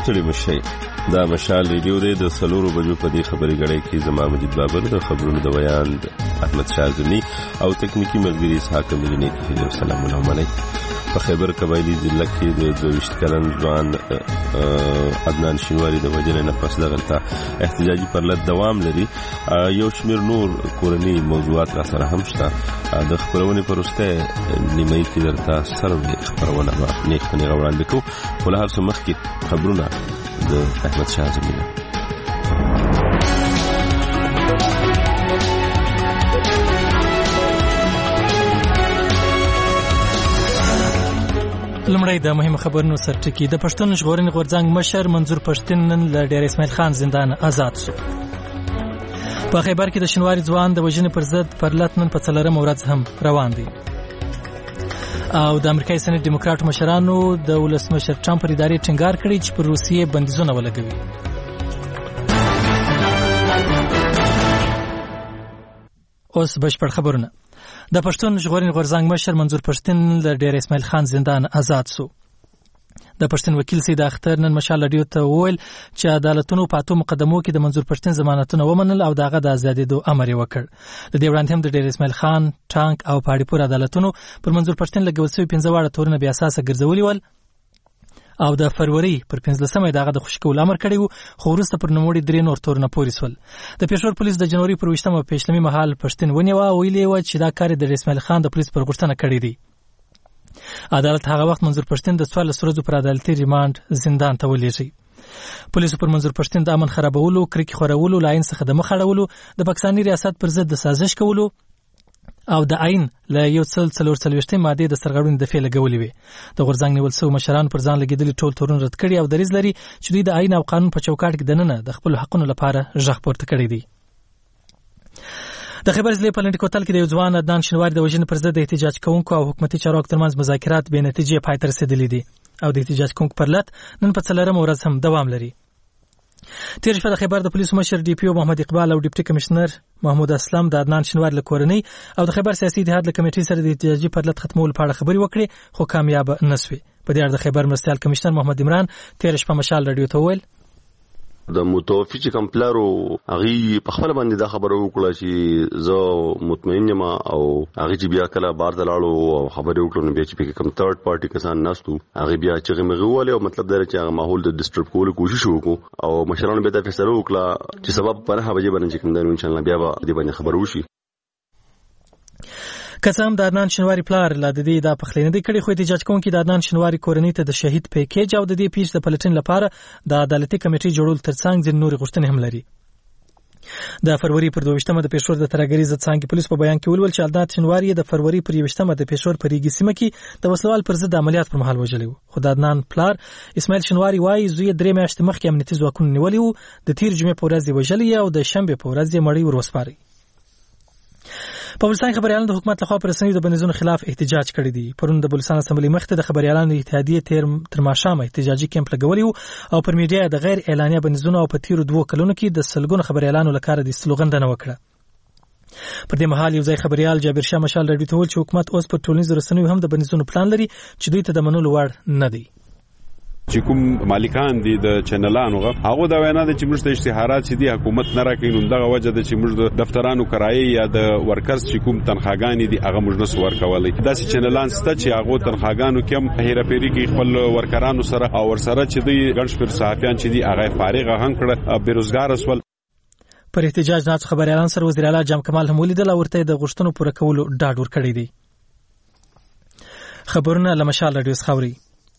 ستړي مشئ. دا مشال ریډیو دی د 4 بجو په دې خبري غړې کې زما مجید بابر د خبرونو د بیان احمد شاذلی او تکنیکی ملګری اسحاق مدینی ته سلام علیکم. په خیبر قبایلی ضلع کې د 22 کلن ځوان عدنان شینواری د وجنې نه پس دغلته احتجاجي پرلط دوام لري. یو شمیر نور کورنی موضوعات را سره هم شته. د خبرونې پرسته نیمه کې درته سره خبرونه نیک نه وړاندې کوو. ولې هر څه مخکې خبرونه د احمد شاذلی. لمړی د مهمه خبرونو سرټکی. د پښتون ژغورنې غورځنګ مشر منظور پښتین نن له ډیر اسماعیل خان زندان آزاد شو. په خیبر کې د شینواری ځوان د وژنې پر ضد پرلط نن په 4 ورځ هم روان دی. او د امریکایي سنټ ډیموکراټ مشرانو د ولسمشر ټرمپ پر ادارې ټینګار کړی چې پر روسیې بندیزونه ولګوي. اوس بشپړ خبرونه. د پښتون ژغورنې غورځنګ مشر منظور پښتین له ډیر اسماعیل خان زندان آزاد شو. د پښتون وکیل سید اختر نن مشال رادیو ته وویل چې عدالتونو په 8 مقدمو کې د منظور پښتین ضمانتونه ومنل او دغه د ازادېدو امر یې وکړ. د دې وړاندې هم د ډیر اسماعیل خان ټانک او پاړی پور عدالتونو پر منظور پښتین لګول شوی 15 واړه تورونه بیا اساسه ګرځولي ول او د فروری پر 15مه دغه د خوشکول امر کړی وو، خو وروسته پر نوموړي 3 نور تورونه پورې سول. د پېښور پولیس د جنوري پر 20مه پېشلمي مهال پښتین ونیوه او ویلي و چې دا کار د اسماعیل خان د پولیس پر غوښتنه کړی دی. عدالت هغه وخت منظور پښتین د 14 ورځو پر عدالتي ریماند زندان ته ولېږي. پولیسو پر منظور پښتین د امن خرابولو، کرکې خورولو، لاین څخه د مخ اړولو، د پاکستاني ریاست پر ضد د سازش کولو او د عین له 144 ماده د سرغړونې د فعل لګولې وي. د غورځنګ نیول شوی مشران پر ځان لګیدلي ټول تورونه رد کړي او دریځ لري چې دوی د عین او قانون په چوکاټ کې دننه د خپل حقونو لپاره غږ پورته کړی دی. د خیبر ضلع په لنډ کوتل کې د یو ځوان عدنان شینواری د وژنې پر ضد د احتجاج کوونکو او حکومتي چارواکو ترمنځ مذاکرات بې نتیجې پای ته رسېدلي دي او د احتجاج کوونکو پرلط نن په 4 ورځ هم دوام لري. تیر شپه د خیبر د پولیسو مشر ډي پی او محمد اقبال او ډیپټي کمشنر محمود اسلم د عدنان شینواری له کورنۍ او د خیبر سیاسي اتحاد له کمیټې سره د احتجاجي پرلط ختمولو په اړه خبرې وکړې، خو کامیاب نه شوې. په دې اړه د خیبر مرستیال کمشنر محمد عمران تیر شپه مشال رادیو ته وویل د متوفي چې کمپلارو هغه په خپل باندې دا خبره وکړه چې زه مطمئن یم او هغه چې بیا کله بار ته لاړو او خبرې وکړو بیا چې کوم تھرد پارټي کسان ناستو هغه بیا چې غمغواله او مطلب دا چې هغه ماحول د ډسټرب کولو کوشش وکړو او مشرانو به دا فیصله وکړه چې سبب پر هغه وجه باندې چې کوم ان شاء الله بیا به دې باندې خبر وشي. کسام د عدنان شینواری پلار لا د دې د پخلینې د کړي خو احتجاج کوونکي د عدنان شینواری کورنۍ ته د شهید پیکیج او د دې پیښ د پلټن لپاره د عدالتي کمیټې جوړول ترڅنګ ځین نور غوښتنې هم لري. د فروری پر 22مه د پېښور د ترګری ضد څنګه پولیس په بیان کې ویل چې عدنان شینواری د فروری پر 21مه د پېښور په ریګي سیمه کې د وسلوال پر ضد عملیات پر مهال وژلی وو. خو د عدنان پلار اسماعیل شینواری وايي زوی 3 میاشتې مخکې امنیتي ځواکونه نیولي وو، د تیر جمعې په ورځ وژلی او د شنبه په ورځ مړی ورسپاري. په بلوچستان خبريالانو د حکومت لخوا پر رسنیو د بندیزونو خلاف احتجاج کړی دی. پرون د بلوچستان اسمبلی مخ ته د خبريالانو اتحادیې تر ماښامه احتجاجي کیمپ لګولی او پر میډیا د غیر اعلانیه بندیزونو او په تیرو 2 کلونو کې د سلګونو خبريالانو لپاره د سلوغندنه وکړه. پر دې مهال یو ځای خبريال جابر شاه مشال رادیو ته ویل چې حکومت اوس پر ټولنیزو رسنیو هم د بندیزونو پلان لري چې دوی ته د منلو وړ نه دی. چې کوم مالکان دي د چینلانو هغه دا وینا ده چې موږ ته اشتهارات چې دی حکومت نه راکړي نو دغه وجه ده چې موږ د دفترانو کرایه یا د ورکرز چې کوم تنخواګانی دي هغه موږ نه سور کولای. داسې چینلان ست چې هغه تنخواګانو کم هیرپیری کې خپل ورکرانو سره او ورسره چې دی ګڼ شمېر صحافیان چې دی هغه فارغ هم کړه بیروزګار اسول. پر احتجاج نه خبريالان سره وزیر اعلی جام کمال هم ولیدل او ورته د غشتنو پوره کولو ډاډ ورکړی دی. خبرونه لمشال رادیو خاوري.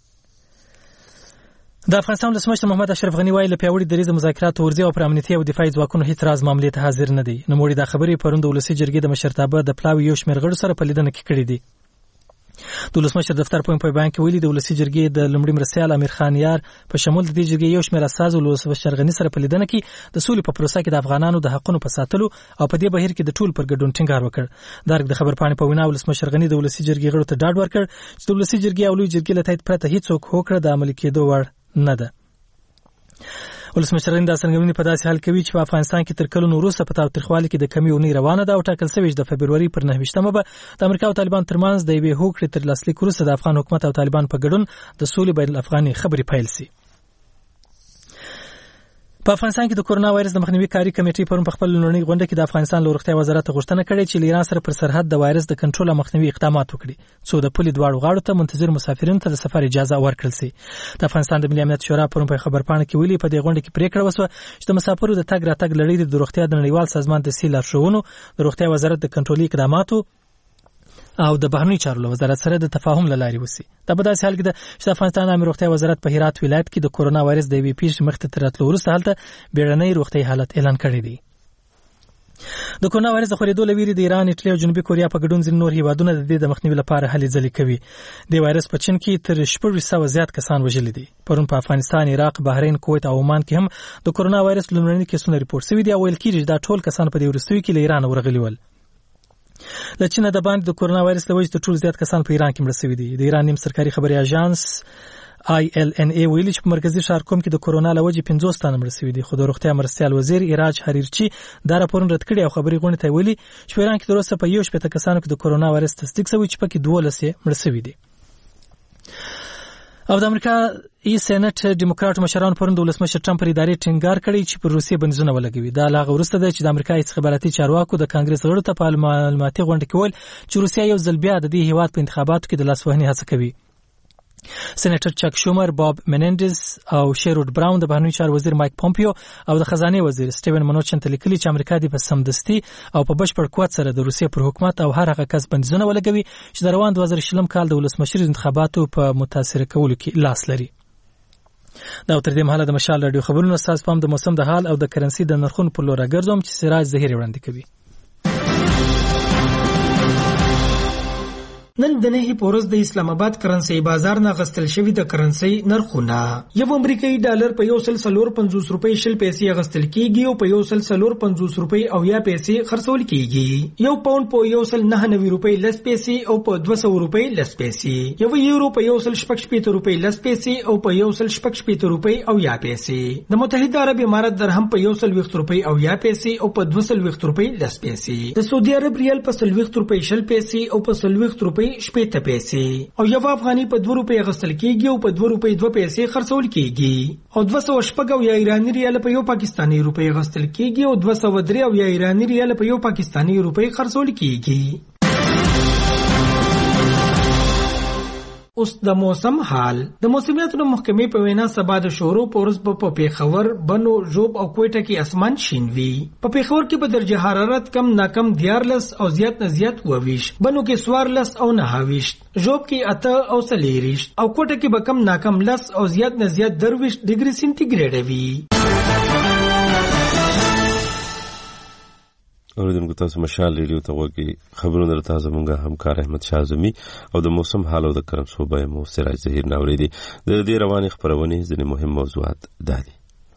د افغانستان ولسمشر محمد اشرف غنی وایي له پیاوړي دریزه مذاکرات ورزي او پر امنیتي او دفاعي ځواکونو هیڅ راز معاملې ته حاضر نه دي. نوموړي دا خبرې پروند ولسی جرګې د مشرتابه د پلاوي یو شمېر غړو سره په لیدنه کې کړې دي. د ولسمشر دفتر په بیان کې ویلي د ولسی جرګې د لومړي مرستیال امیر خان یار په شمول د دې جرګې یو شمېر اساس ولسمشر غنی سره په لیدنه کې د سولې په پروسه کې د افغانانو د حقونو په ساتلو او په دې بهیر کې د ټول پر ګډون ټینګار وکړ. د خبرپاڼې په وینا ولسمشر غنی د ولسی جرګې غړو ته ډاډ ورکړ چې د ولسی جرګې او لوی جرګې له تایید پرته هیڅ څوک هوکړه د عملي کېدو وړ نه ده. ولسمشر غنی د څنګهونی په داسې حال کوي چې په افغانستان کې تر کلونو وروسته په تاوتریخوالي کې د کمی ونی روانه ده او ټاکل شوی د فبرवरी پر 9مه به د امریکا او طالبان ترمنځ د یوې هوکړې تر لاسلیک وروسته د افغان حکومت او طالبان په ګډون د سولې بین الافغاني خبري پیل شي. په افغانستان کې د کورونا وایرس د مخنیوي کاري کمیټې پرون په خپل لومړنۍ غونډه کې د افغانستان له روغتیا وزارت غوښتنه کړې چې ایران سره پر سرحد د وایرس د کنټرول او مخنیوي اقدامات وکړي څو د پولې دواړو غاړو ته منتظر مسافرینو ته د سفر اجازه ورکړل شي. د افغانستان د ملي امنیت شورا پرون په خبرپاڼه کې ویلي په دې غونډه کې پریکړه وشوه چې د مسافرو د تګ راتګ لړۍ د روغتیا د نړیوال سازمان د سیل لارښوونو د روغتیا وزارت د کنټرولي اقداماتو او د بهرنی چارو وزارت سره د تفاهم لاري وسی. دا په داسې حال کې د افغانستان امنیت روغتیا وزارت په هرات ولایت کې د کورونا وایرس د وی پیښ مخته تراتلو وروسته حالت بیړنۍ روغتي حالت اعلان کړی دی. د کورونا وایرس د خورېدو لویری د ایران، ایټالیا او جنوبي کوریا په ګډون ځینې نور هیوادونه د دې د مخنیوي لپاره هلې ځلې کوي. د وایرس په چین کې تر 600 زیات کسان وژل دي. پرون په افغانستان، عراق، بحرین، کویت او عمان کې هم د کورونا وایرس لومړني کیسونه ریپورت شوي دي او ویل کېږي دا ټول کسان په دې وروستیو کې له ایران ورغلي ول. له چین د باندې د کورونا وایرس له وجې ټول زیات کسان په ایران کې مړ شوي دي. د ایران نیم سرکاري خبري اژانس ILNA ویلي چې په مرکزی ښار کوم کې د کورونا له وجې 50 تنه مړ شوي دي. خو د روغتیا مرستیال وزیر ایراج حریرچی دا راپورونه رد کړي او خبري غونډې ته ویلي چې په ایران کې د وروسته په 1 کسانو کې د کورونا وایرس تصدیق شوی چې پکې 12 مړ شوي دي. او د امریکا سېنات ډیموکراټ مشران پرون د ولسمشر ټرمپ پر ادارې ټینګار کړی چې پر روسیې بندیزونه ولګوي. دا لاغه ورسته ده چې د امریکا استخباراتي چارواکو د کانګرس غړو ته په معلوماتي غونډه کې ویل چې روسیه یو ځل بیا د دې هیواد په انتخاباتو کې د لاسوهنې هڅه کوي. سېنیټر چک شومر، باب منندز او شیرود براون، د بهرنیو چارو وزیر مایک پومپیو او د خزانه وزیر سټیون منوچن ته لیکلي چې امریکا د سمدستي او په بشپړ قوت سره د روسیې پر حکومت او هر هغه کس بندیزونه ولګوي چې د روان 2020 کال د ولسمشر انتخاباتو په متاثر کولو کې لاس لري. دا تر دې مهاله د مشال رادیو خبرونو استاد پام د موسم د حال او د کرنسي د نرخونو په لور راګرځوم چې سراج زهیر وړاندې کوي. نن د نهي پورز د اسلام آباد کرنسي بازار نه غستل شوی د کرنسي نرخونه یو امریکایي ډالر په 1.450 روپۍ شل پیسې غستل کیږي او په 1.450 روپۍ او یا پیسې خرڅول کیږي. یو پاوند په 1.99 روپۍ لس پیسې او په 200 روپۍ لس پیسې. یو یورو په 1.8 روپۍ لس پیسې او په 1.8 روپۍ او یا پیسې. د متحده عرب امارات درهم په 1.20 روپۍ او یا پیسې او په 220 روپۍ لس پیسې. د سعودي عرب ریال په 120 روپۍ شل پیسې او په 120 روپۍ شپېته پیسې. او یو افغاني په 2 روپۍ غستل کیږي او په 2 روپۍ 2 پیسې خرڅول کیږي. او 200 یا ایرانی ریال په یو پاکستانی روپۍ غستل کیږي او 203 یا ایرانی ریال په یو پاکستانی روپۍ خرڅول کیږي. اوس د موسم حال. د موسمیاتو محکمې په وینا سبا د شورو پورز په پیښور، بنو، ژوب او کوټه کې اسمان شین وي. په پیښور کې به درجه حرارت کم ناکم 14 او زیات نه زیات 22، بنو کې 14 او 29، ژوب کې 8 او 40 او کوټه کې به کم ناکم 10 او زیات نه زیات 23 ډیګري سنټیګریډ وي. اوریدونکو تاسو مشال ریډیو ته وګورئ. خبرونه در تازه مونږه همکار احمد شاه زمي او د موسم حال او د کرنسو به مو سراج زهیر ناوړي دي. د دې رواني خبرونه ځینې مهم موضوعات دي.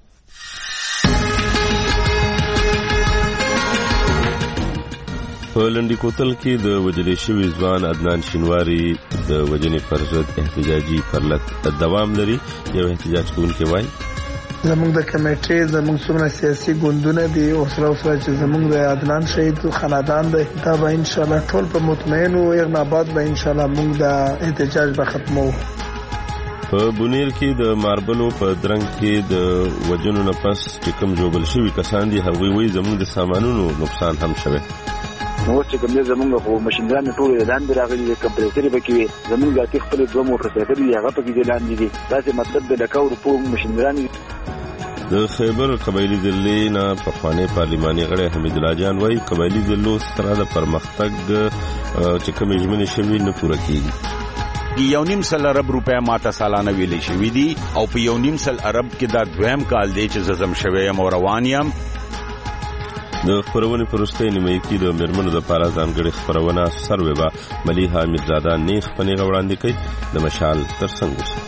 په لنډی کوتل کې د وجلې شوي ځوان عدنان شینواری د وجنې پر ضد احتجاجي پرلط دوام لري. یو احتجاج کوونکی وایي زمونږ د کمیټې زمونږ څومره سیاسي ګوندونه دي اوسره چې زمونږ د عدنان شهید خاندان دی دا به انشاءالله ټول په مطمئن او اغناباد به انشاءالله مونږ د احتجاج به ختمو. په بونیر کې د ماربلو په درنګ کې د وجنو نه پس چې کوم جوړل شوي کسان دي هغوی وایي زمونږ د سامانونو نقصان هم شوی. نو چې کوم زمونږ خو ماشينګان ټول لاندې راغلي دي، کمپریسر به کې زمونږ د خپل دوه موټر سایکل هغه په کې لاندې دي. دا چې مطلب د لکاو په ماشينګان. د خیبر قبایلی ضلع نه پخوانی پارلماني غړی حمید الله جان وایي قبایلی ضلعو سره د پرمختګ چې کوم ژمنې شوي نه پوره کیږي. یو نیم سل ارب روپیا ماته سالانه ویلې شوي دي او په یو نیم سل ارب کې دا دویم کال دی چې زم شوی یم او روان یم. د خبرونې په وروستۍ نیمایي کې د میرمنو دپاره ځانګړې خپرونه سروبه ملیحه میرزاده نیغ په نیغه وړاندې کوي. د مشال تر څنګ اوسئ.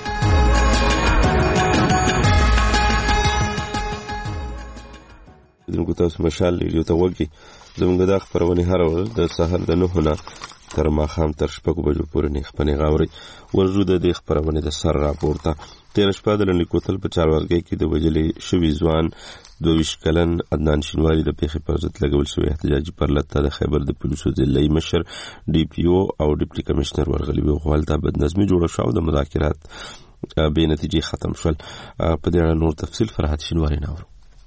دغه تاسو مشال ریډیو ته وګورئ. زموږ د خبرونې هر ورځ د سحر د 9 نه تر ماښام تر 6 بجو پورې نیغ په نیغه اورئ. ورځو د دې خبرونې د سر راپورته تیر شپه د لنډي کوتل په چارواګۍ کې د وجلې شوي ځوان 22 کلن عدنان شینواری د پیښې پر ضد لګول شوی احتجاجي پرلط ته د خیبر د پولیسو ضلعي مشر ډي پی او او ډیپټي کمشنر ورغلي وو. خو هلته بدنظمي جوړه شوه او د مذاکرات بې نتیجې ختم شول. په دې اړه نور تفصیل فرحت شینواری ناورو.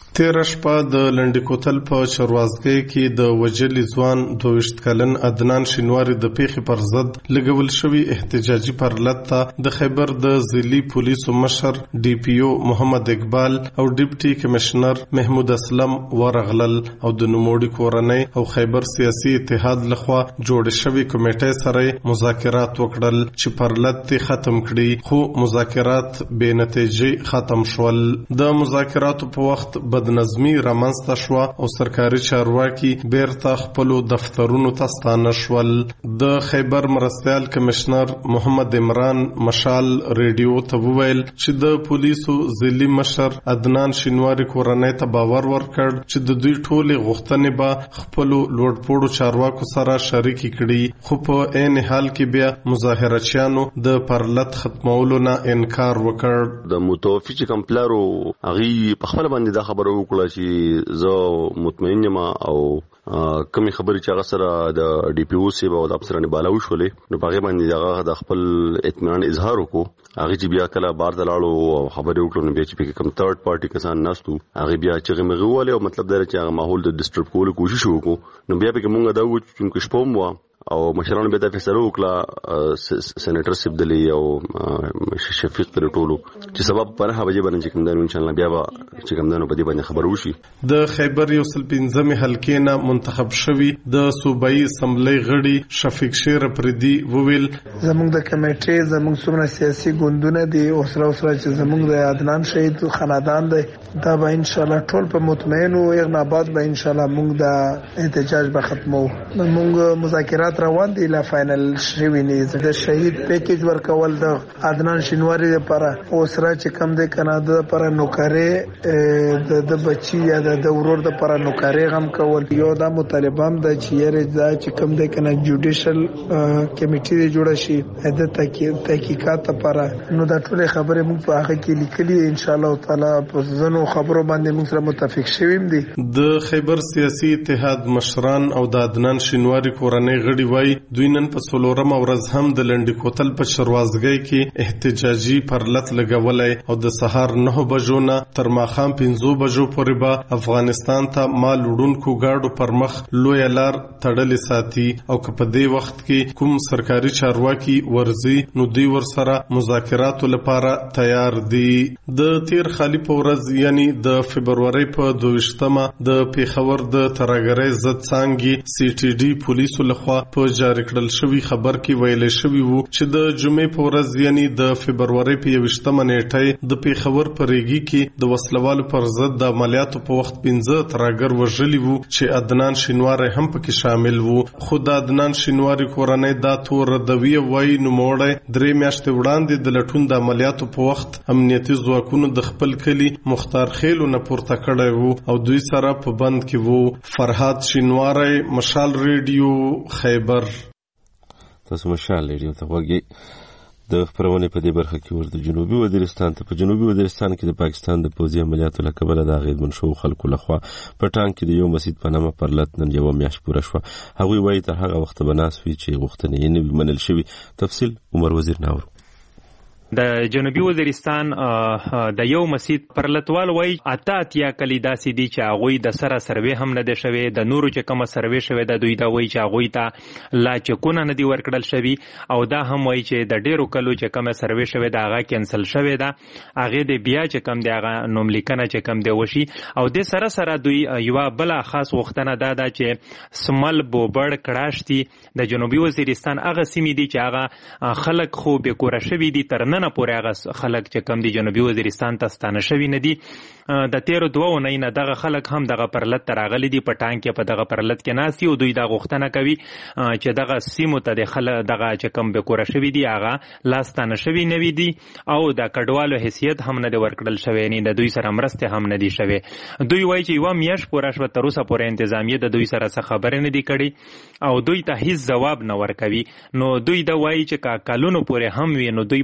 تیره شپه د لنډي کوتل په چروازګۍ کې د وجلي ځوان 22 کلن عدنان شینواري د پیښې پر ضد لګول شوی احتجاجي پرلط ته د خیبر د ضلعي پولیسو مشر ډي پي او محمد اقبال او ډیپټي کمشنر محمود اسلم ورغلل او د نوموړي کورنۍ او خیبر سیاسي اتحاد لخوا جوړ شوی کمیټې سره مذاکرات وکړل چې پرلط ختم کړي، خو مذاکرات بې نتیجې ختم شول. د مذاکراتو په وخت بدنظمي رامنځته شوه او سرکاري چارواکي بیرته خپلو دفترونو ته ستانه شول. د خیبر مرستیال کمشنر محمد عمران مشال ریډیو ته وویل چې د پولیسو ضلعي مشر عدنان شینواري کورنۍ ته باور ورکړ چې د دوی ټولې غوښتنې به خپلو لوړپوړو چارواکو سره شریکې کړي، خو په عین حال کې بیا مظاهرچیانو د پرلط ختمولو نه انکار وکړ. د متوفي چې کوم پلارو هغه په خپل باندې دا خبره وکړه چې زه مطمئن یم او کمی خبرې چې هغه سره د ډي پی او سی او د افسرانو بالاوي شولې نو هغه باندې هغه د خپل اطمینان اظهار وکړو. هغه چې بیا کله بار ته لاړو او خبرې وکړو نو بیا چې کوم تھرد پارټي کسان ناستو هغه بیا چې غمغواله او مطلب دا چې هغه ماحول د ډسټرب کولو کوشش وکړو. نو بیا به موږ دا وایو چې شپوم وا او مشرانو به د فیصله وکړه سېنیټر سیبدلی او شفیق پر ټولو چې سبب پر هغه وجه باندې کوم دانو ان شاء الله بیا چې کوم دانو په دې باندې خبر وشي. د خیبر یو سل 15 حلقې نه منتخب شوی د صوبایي اسمبلی غړي شفیق شیر پردي وویل زموږ د کمیټې زموږ څومره سیاسي ګوندونه دي اوسره چې زموږ د عدنان شهید خاندان دی دا به ان شاء الله ټول په مطمئن او اغناباد به ان شاء الله موږ د احتجاج به ختمو. موږ مذاکرات روان دي لا فائنل شوی نه د شهید پیکیج ورکول د عدنان شینواري لپاره اوسره چې کم دی کنه د لپاره نوکرې د بچی یا د ورور د لپاره نوکرې غم کول. یو دا مطالبام د چیرې دا چې کم دی کنه جوډیشل کمیټې جوړه شي د تحقیقات لپاره نو دا ټول خبره موږ په هغه کې لیکلي ان شاء الله تعالی په ځنو خبرو باندې موږ سره متفق شویم دي. د خیبر سیاسي اتحاد مشران او د عدنان شینواري کورنۍ غړي وای دوی نن په څلورم ورځ هم د لنډي کوتل په چروازګۍ کې احتجاجي پرلط لګولای او د سهار 9 بجو نه تر ماښام 5 بجو پورې به افغانستان ته مال وړونکو گاډو پر مخ لوی لار تړلې ساتي او که په دې وخت کې کوم سرکاري چارواکي ورزي نو دوی ورسره مذاکراتو لپاره تیار دي. د تیر خالی په ورځ یعنی د فبرवरी په 22مه د پیښور د ترګرۍ ضد څنګه سی ټي ډي پولیسو لخوا په جاری کړل شوی خبر کې ویل شوی وو چې د جمعې په ورځ یعنی د فبرवरी په 28مه نیټه د پیښور په ریګي کې د وسلوالو پر ضد د عملیاتو په وخت 15 ترګر وژلي وو چې عدنان شینواري هم پکې شامل وو. خود عدنان شینواري کورنۍ دا تور ردوی وای نو موړی 3 میاشتې وړاندې د لټون د عملیاتو په وخت امنیتي ځواکونو د خپل کلی مختار خیلو نه پورته کړی وو او دوی سره په بند کې وو. فرهاد شینواري مشال ریډیو خیبر. تاسو مشال ریډیو ته وګورئ. د خبرونه په دې برخه کې ورته جنوبي وزیرستان ته په جنوبي وزیرستان کې د پاکستان د پوځي عملیاتو له کبله د غیر منشو خلکو لخوا په ټانک کې د یو مسجد په نامه پرلط نن یو میاشت پوره شوه. هغوی وایي تر هغه وخته به ناست وي چې غوښتنې یې نه وي منل شوي. تفصیل عمر وزیر ناورو. د جنوبي وزیرستان د یو مسجد پرلطوال وای اتیا کلی داسې دي چې هغه د سره سروې هم نه ده شوی د نورو چې کومه سروې شوی د دوی دا وای چې هغه ته لا چکونه نه دی ورکړل شوی او دا هم وای چې د ډیرو کلو چې کومه سروې شوی دا هغه کینسل شوی دا هغه د بیا چې کوم دی هغه نوم لیکنه چې کوم دی وشي او د سره سره دوی یو بل خاص وختنه دا چې سمل بوبړ کړاشتي د جنوبي وزیرستان هغه سیمې دي چې هغه خلک خو به کور شوی دي تر نه پورې هغه خلک چې کم دي جنوبي وزیرستان ته ستانه شوي نه دي. د تیرو 2 اونۍ نه دغه خلک هم دغه پرلط ته راغلي دي په ټانک کې په دغه پرلط کې ناست دي او دوی دا غوښتنه کوي چې دغه سیمو ته د خلک دغه چې کم به کور شوي دي هغه لاستانه شوي نه وي دي او د کډوالو حیثیت هم نه دی ورکړل شوی نه د دوی سره مرسته هم نه دي شوی. دوی وایي چې یو میاشت پوره شوه تر اوسه پورې انتظامیه د دوی سره څه خبرې نه دي کړي او دوی ته هیڅ ځواب نه ورکوي. نو دوی دا وایي چې کالونو پورې هم وي نو دوی به اخر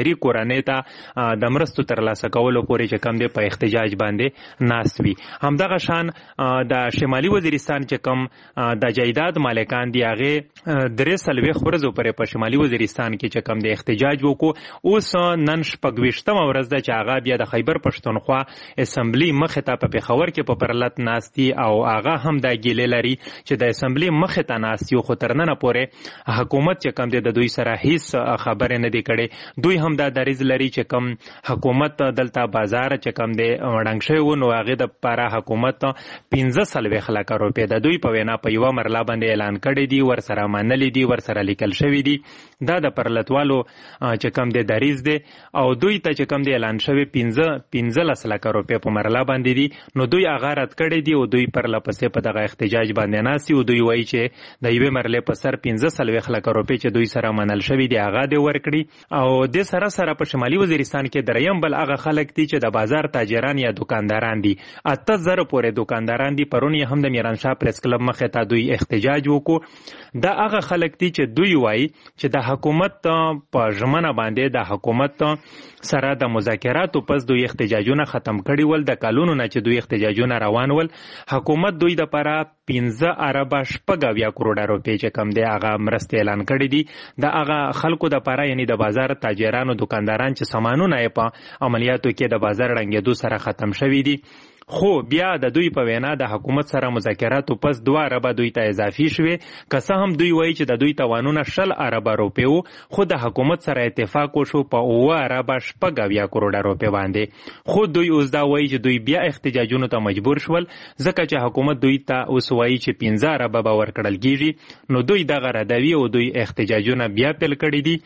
بهري کورنۍ ته د مرستو ترلاسه کولو پورې چې کم دی په احتجاج باندې ناست وي. همدغه شان د شمالي وزیرستان چې کم د جایداد مالکان دی هغه 3 ورځې پورې په شمالي وزیرستان کې چې کم دی احتجاج وکړو. اوس نن 26مه ورځ ده چې هغه بیا د خیبر پښتونخوا اسمبلی مخې ته په پېښور کې په پرلت ناستي او هغه هم د ګیلې لري چې د اسمبلی مخې ته ناستي خو تر ننه پورې حکومت چې کم دی د دوی سره هیڅ خبرې نه دی کړې. دوی هم دا دریځ لري چې کم حکومت دلته بازار چې کم دی وړاندې شوی و نو هغه د لپاره حکومت 15 لک روپۍ د دوی په وینا په یوه مرله باندې اعلان کړی دی ورسره منلي دي ورسره لیکل شوي دي. دا د پرلتوالو چې کم دی دریځ دی او دوی ته چې کم دی اعلان شوی 15 لک روپۍ په مرله باندې دي نو دوی هغه رد کړی دی او دوی پرلپسې په دغه احتجاج باندې ناستي او دوی وایي چې د یوې مرلې په سر 15 لک روپۍ چې دوی سره منل شوي دي هغه دی ورکړي. او د سره په شمالي وزیرستان کې دریم بل هغه خلک دي چې د بازار تاجران یا دکانداران دي 8000 پورې دکانداران دي. پرون یې هم د میرانشاه پریس کلب مخې ته دوی احتجاج وکړو. دا هغه خلک دي چې دوی وایي چې د حکومت په ژمنه باندې د حکومت سره د مذاکراتو پس دوی احتجاجونه ختم کړي ول. د کلونو نه چې دوی احتجاجونه روان ول حکومت دوی د لپاره 15 ارب 8 کروڑه روپۍ چې کم دی هغه مرستې اعلان کړي دي د هغه خلکو د لپاره یعنی د بازار تاجرانو دکانداران چې سامانونه یې په عملیاتو کې د بازار ړنګېدو سره ختم شوي دي. خو بیا د دوی په وینا د حکومت سره مذاکراتو پس 2 ارب دوی ته اضافي شوي که څه هم دوی وایي چې د دوی توانونه 60 ارب روپۍ وو خو د حکومت سره اتفاق وشو په 9 ارب 8 کروڑه روپۍ باندې. خو دوی اوس دا وایي چې دوی بیا احتجاجونو ته مجبور شول ځکه چې حکومت دوی ته اوس وایي چې 15 ارب به ورکړل کیږي نو دوی دغه ردوي او دوی احتجاجونه بیا پیل کړي دي.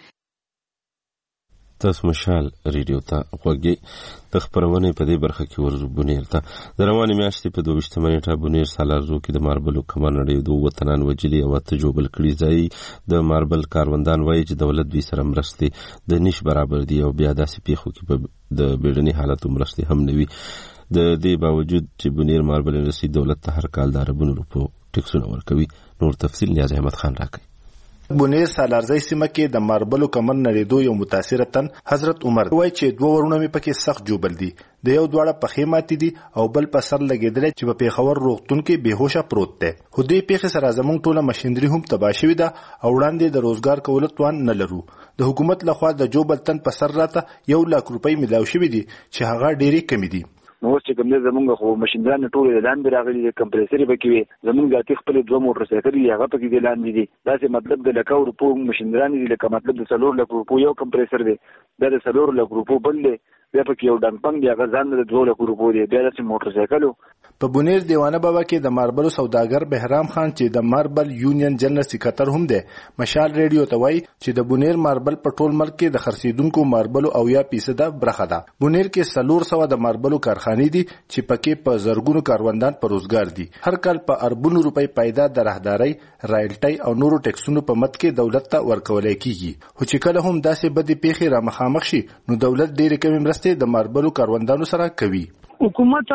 تاسو مشال ریډیو ته غوږی د خبرونه په دې برخه کې ورزو بنیر ته د روانې میاشتې په 22 نیټه بنیر سالارزو کې د ماربل کمر نړۍ دوه وطنان وجلي او تجوبل کړي ځای د ماربل کاروندان وایي چې دولت دوی سره مرستې د نش برابر دي او بیا داسې پیښو کې د بیړني حالت مرستې هم نوي. د دې باوجود چې بنیر ماربل انډستری دولت ته هر کال د اربونو روپو ټیکسونه ورکوي. نور تفصیل نیاز احمد خان راکړي. بنیر سالارزی سیمه کې د ماربلو کمر نړیدو یو متاثره تن حضرت عمر وایي چې 2 ورونه مې پکې سخت جوبل دي د یو دواړه پخې ماتې دي او بل په سر لګېدلی چې په پېښور روغتون کې بېهوشه پروت دی. خو دې پیښې سره زموږ ټوله مشینري هم تباه شوې ده او وړاندې د روزګار کولو توان نه لرو. د حکومت لخوا د جوبل تن په سر راته 1 لک روپۍ ملاو شوي دي چې هغه ډېرې کمې دي. نو چې کوم زمونږ خو ماشينګان ټول لاندې راغلي د کمپریسري بکوي زمونږ د خپل 2 موټر سایکل هغه پکې د لاندې دي. دا څه مطلب د لکاو روپو ماشينګان دي لکه مطلب د 4 لک روپو یو کمپریسر دی دا د 4 لک روپو بل دی بیا پکې یو ډنګ هغه ځان د 2 لک روپو دی بیا د موټر سایکل. په بنیر دیوانه بابا کې د ماربل سوداګر بهرام خان چې د ماربل یونین جنرال سکرټر هم دی مشال ریډیو ته وایي چې د بنیر ماربل په ټول ملک کې د خرڅیدونکو ماربل او یا 50% برخه ده. بنیر کې 400 د ماربل کارخانې دي چې پکې په زرګونو کاروندان په روزګار دي. هر کال په اربونو روپۍ پیدا د راهداري رایلټي او نورو ټیکسونو په مد کې دولت ته ورکول کیږي. خو چې کله هم داسې بدې پیښې را مخامخ شي نو دولت ډېرې کمې مرستې د ماربل کاروندانو سره کوي. حکومت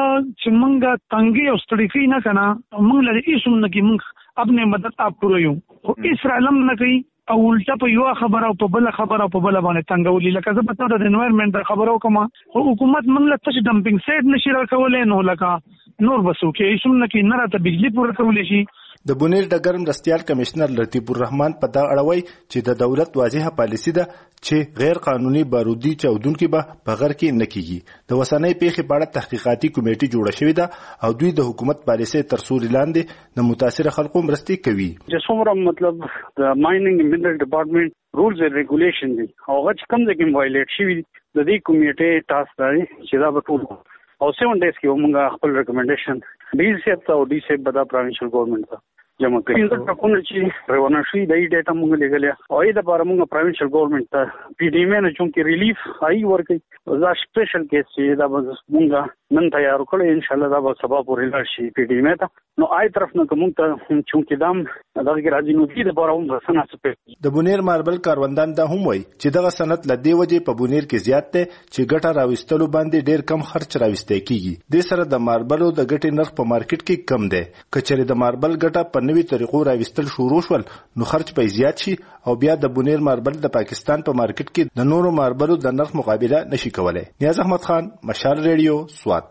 چې منګه تنګي او ستړي نه کنه موږ لري هیڅ نه کی موږ خپل مدد آپ کړو یو خو اسرائیل نه کوي او الټا په یو خبره او په بل خبره او په بل باندې تنګولې لکه زه په تاسو د انوایرنمنت خبرو کوم خو حکومت موږ له تاسو ډمپینګ سایت نشي راکولای نو لکه نور بسو کې هیڅ نه کی نه راته بجلی پور کولې شي. د بنیر ډګر مرستیال کمشنر لطیف الرحمن په دا اړوي چې د دولت واضحه پالیسی ده چې غیر قانوني بارودي چاودونکو به په غر کې نه کیږي. د وسنۍ پیښې په اړه تحقیقاتي کمیټه جوړه شوې ده او دوی د حکومت پالیسي تر سوري لاندې د متاثر خلکو مرستې کوي. چې څومره مطلب د مایننګ منرل ډپارټمنټ رولز اند ریګولیشن دي هغه چې کوم ځای کې وایلیټ شوی د دې کمیټې ټاسک دی چې دا به ټول او 7 days کې موږ خپل ریکمنډیشن ډي سی او ډي سی بدا پروینشل ګورنمنت ته جمع کړی. دا ټاکنه چې روانه شي د ډیټا موږ لګلې او دا لپاره موږ پروینشل ګورنمنت ته پی ډی ایم نه چې ریلیف آی ورکړي دا سپیشل کیس چې دا موږ نن تیار کړو ان شاء الله دا به سبا پورې لاشي پی ډی ایم ته نو آی طرف نه کوم ته چې دام دا راځي نو دې لپاره هم رسنه سپه. د بنیر ماربل کاروندان دا هم وایي چې دغه صنعت لدی وجه په بنیر کې زیات دی چې ګټه راوستلو باندې ډیر کم خرچ راوستي کیږي. د سره د ماربلو د ګټې نرخ په مارکیټ کې کم دی. کچره د ماربل ګټه په په نوي طریقو راوستل شروع شول نو خرج به زیات شي او بیا د بونیر ماربل د پاکستان په مارکیټ کې د نورو ماربلو د نرخ مقابله نشي کولای. نیاز احمد خان، مشال ریډیو، سوات.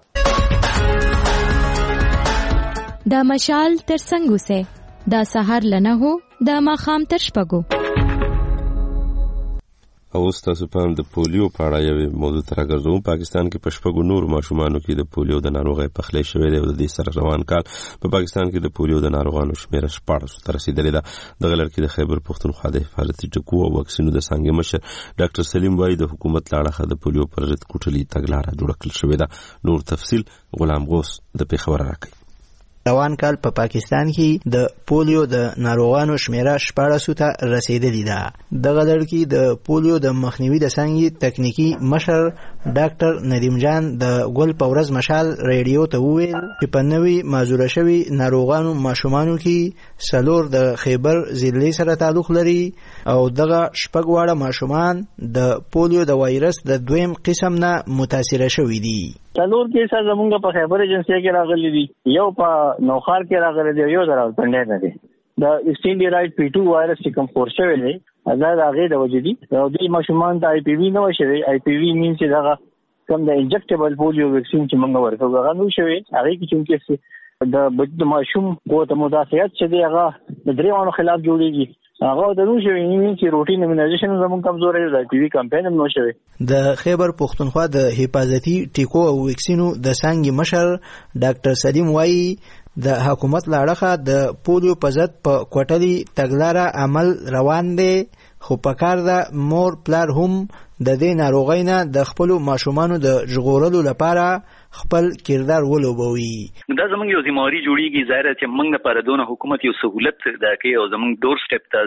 دا مشال تر څنګه سه دا سحر لنه هو دا ماخام تر شپږو. او تاسو په د پولیو په اړه یو موضوع تر راګرځوم. پاکستان کې په شپږو نور ماشومانو کې د پولیو د ناروغۍ پخلی شوې ده او د دې سره روان کال په پاکستان کې د پولیو د ناروغانو شمېر 1400 ته رسیدلې ده. دغه لړ کې د خیبر پښتونخوا د حفاظتي ټکو او واکسینو د څانګې مشر ډاکټر سلیم وایي د حکومت له اړخه د پولیو پر ضد کوټلي تګلاره جوړه کړل شوې ده. نور تفصیل غلام غوث د پیښور راکړي. روان کال په پاکستان کې د پولیو د ناروغانو شمیره 1400 ته رسیدلې ده. دغه لړ کې د پولیو د مخنیوي د څانګې تکنیکی مشر ډاکټر ندیم جان د ګل په ورځ مشال ریډیو ته وویل چې په نوي معذوره شوي ناروغانو ماشومانو کې سلور د خیبر ضلع سره تعلق لري او دغه شپږ واړه ماشومان د پولیو د وایرس د دویم قسم نه متاثر شوي دي. څلور کیسه زمونږ په خیبر ایجنسی کې راغلي دي، یو په نوخار کې راغلي دی، یو درال پنډه نه دي. د ایسټینډیرایډ پی2 وایرس چې کوم خور شوی دی دا د هغې د وجې دي. او دې ماشومان ته آی پی وي نه وه شوی. آی پی وي مینس چې دغه کوم د انجکټیبل پولیو ویکسین چې موږ ورکوو هغه نه شوی. هغې کې چونکې د ماشوم قوت مدافعت چې دی هغه د درې واړو خلاف جوړېږي هغه د نو شوی چې روټین ایمونایزیشن زموږ کمزورې دی. پی وی کمپاین هم نو شوی. د خیبر پښتونخوا د حفاظتي ټیکو او ویکسینو د څانګې مشر ډاکټر سلیم وایي د حکومت له اړخه د پولیو په ضد په کوټلي تګلاره عمل روان دی، خو پکار ده مور پلار هم د دې ناروغۍ نه د خپلو ماشومانو د ژغورلو لپاره خپل کردار ولوبوي. دا زموږ یو ذمہواری جوړیږي. ظاهر چې موږ لپاره دونه حکومت یو سہولت دا کوي او زموږ ډور سټیپ ته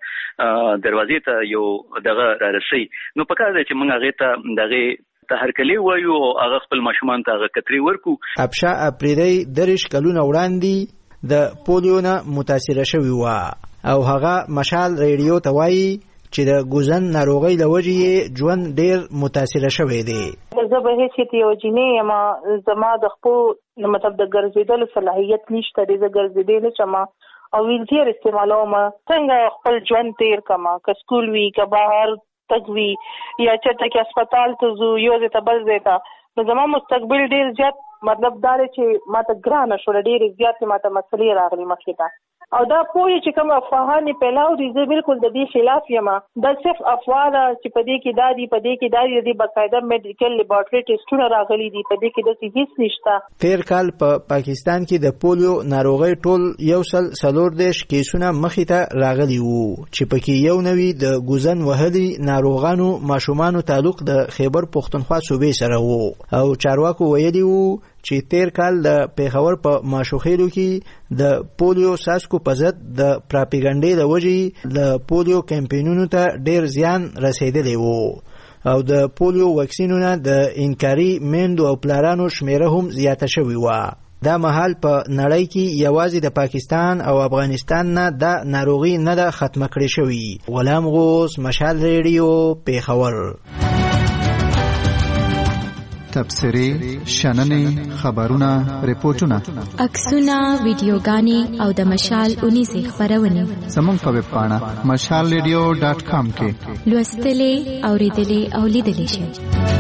زموږ دروازې ته یو دغه رارسي، نو پکار دی چې موږ هغه ته دغه هرکلی وایو او هغه خپل ماشومان ته هغه کتري ورکو. ابشا اپریدی 10 کلونه وړاندې د پولیو نه متاثر شوی و او هغه مشال ریډیو ته وایي چې د ګوزن ناروغۍ له وجې ژوند ډیر متاثر شوی دی. زه به هیڅ یو جنې یم، زما د خپل مطلب د ګرځېدلو صلاحیت نشته دی، زه ګرځېدی نه شم او ویلچیر استعمالوم. څنګه خپل ژوند تیر کما؟ که سکول وي که بهر تګ وي یا چېرته کې هسپتال ته ځو یو ځای ته بل ځای ته، نو زما مستقبل ډیر زیات مطلب دا دی چې ما ته ګرانه شوله، ډېرې زیاتې ما ته مسلې راغلي مخکې ته. او دا پوهې چې کوم افواهانې پیلاو دي زه بالکل د دې خلاف یم. دا صرف افواه ده چې په دې کې دا دي، په دې کې دا دي، د دې باقاعده میډیکل لیبارټري ټیسټونه راغلي دي، په دې کې داسې هیڅ نشته. تیر کال په پاکستان کې د پولیو ناروغۍ ټول 140 کیسونه مخې ته راغلي وو چې پکې یو نوي د ګوزن وهلي ناروغانو ماشومانو تعلق د خیبر پښتونخوا صوبې سره وو او چارواکو ویلي وو چې تیر کال د پیښور په ماشوخیلو کې د پولیو ساسکو په ضد د پراپګانډې د وجې د پولیو کمپینونو ته ډیر زیان رسیدلی وو او د پولیو واکسینونه د انکاري میندو او پلارانو شمیره هم زیاته شوې وه. دا مهال په نړۍ کې یوازې د پاکستان او افغانستان نه دا ناروغي نه ده ختمه کړې شوې. غلام غوث، مشال ریډیو، پیښور. تبصرې، شننې، خبرونه، ریپورتونه، عکسونه، ویډیوګانې او د مشال اونیزې خپرونې زموږ په ویب پاڼه mashalradio.com کې لوستلې، اوریدلې او لیدلې شئ.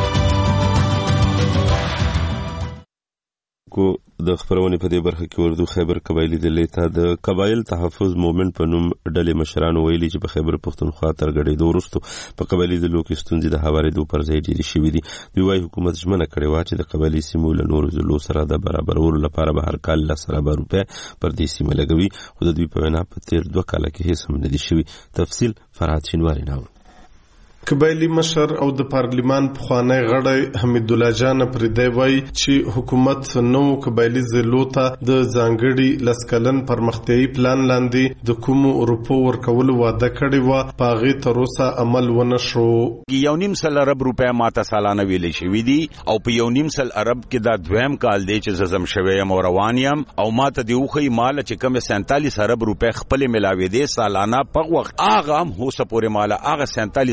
کو د خبرونې په دې برخه کې اردو خیبر قبایلی ضلع ته د قبایل تحفظ مومنت په نوم ډلې مشرانو ویلي چې په خیبر پښتونخوا تر غړېدو وروسته په قبایلی ضلعو کې ستونزې د هوارېدو پر ځای ډېرې شوې دي. دوی وايي حکومت ژمنه کړې وه چې د قبایلي سیمو له نورو ضلعو سره د برابرولو لپاره به هر کال 10 اربه روپۍ پر دې سیمه لګوي، خو د دوی په وینا په تیر 2 کاله کې هیڅ هم نه دي شوي. تفصیل فرهاد شینواری ناو. قبایلی مشر او د پارلیمان پخوانی غړی حمید الله جان پردی وایي چې حکومت نو قبایلی ضلعو ته د ځانګړي 10 کلن پرمختیایي پلان لاندې د کومو روپو ورکولو وعده کړې وه، په هغې تر اوسه عمل ونه شو. 1.5 ارب روپۍ ماته سالانه ویلې شوي دي او په 1.5 ارب کې دا دویم کال دی چې زم شوی یم او روان یم او ماته دی وخی مال چې کوم 47 ارب روپۍ خپل ملاوي دي سالانه په وخت هغه هم هوسه پورې مال هغه 47 ارب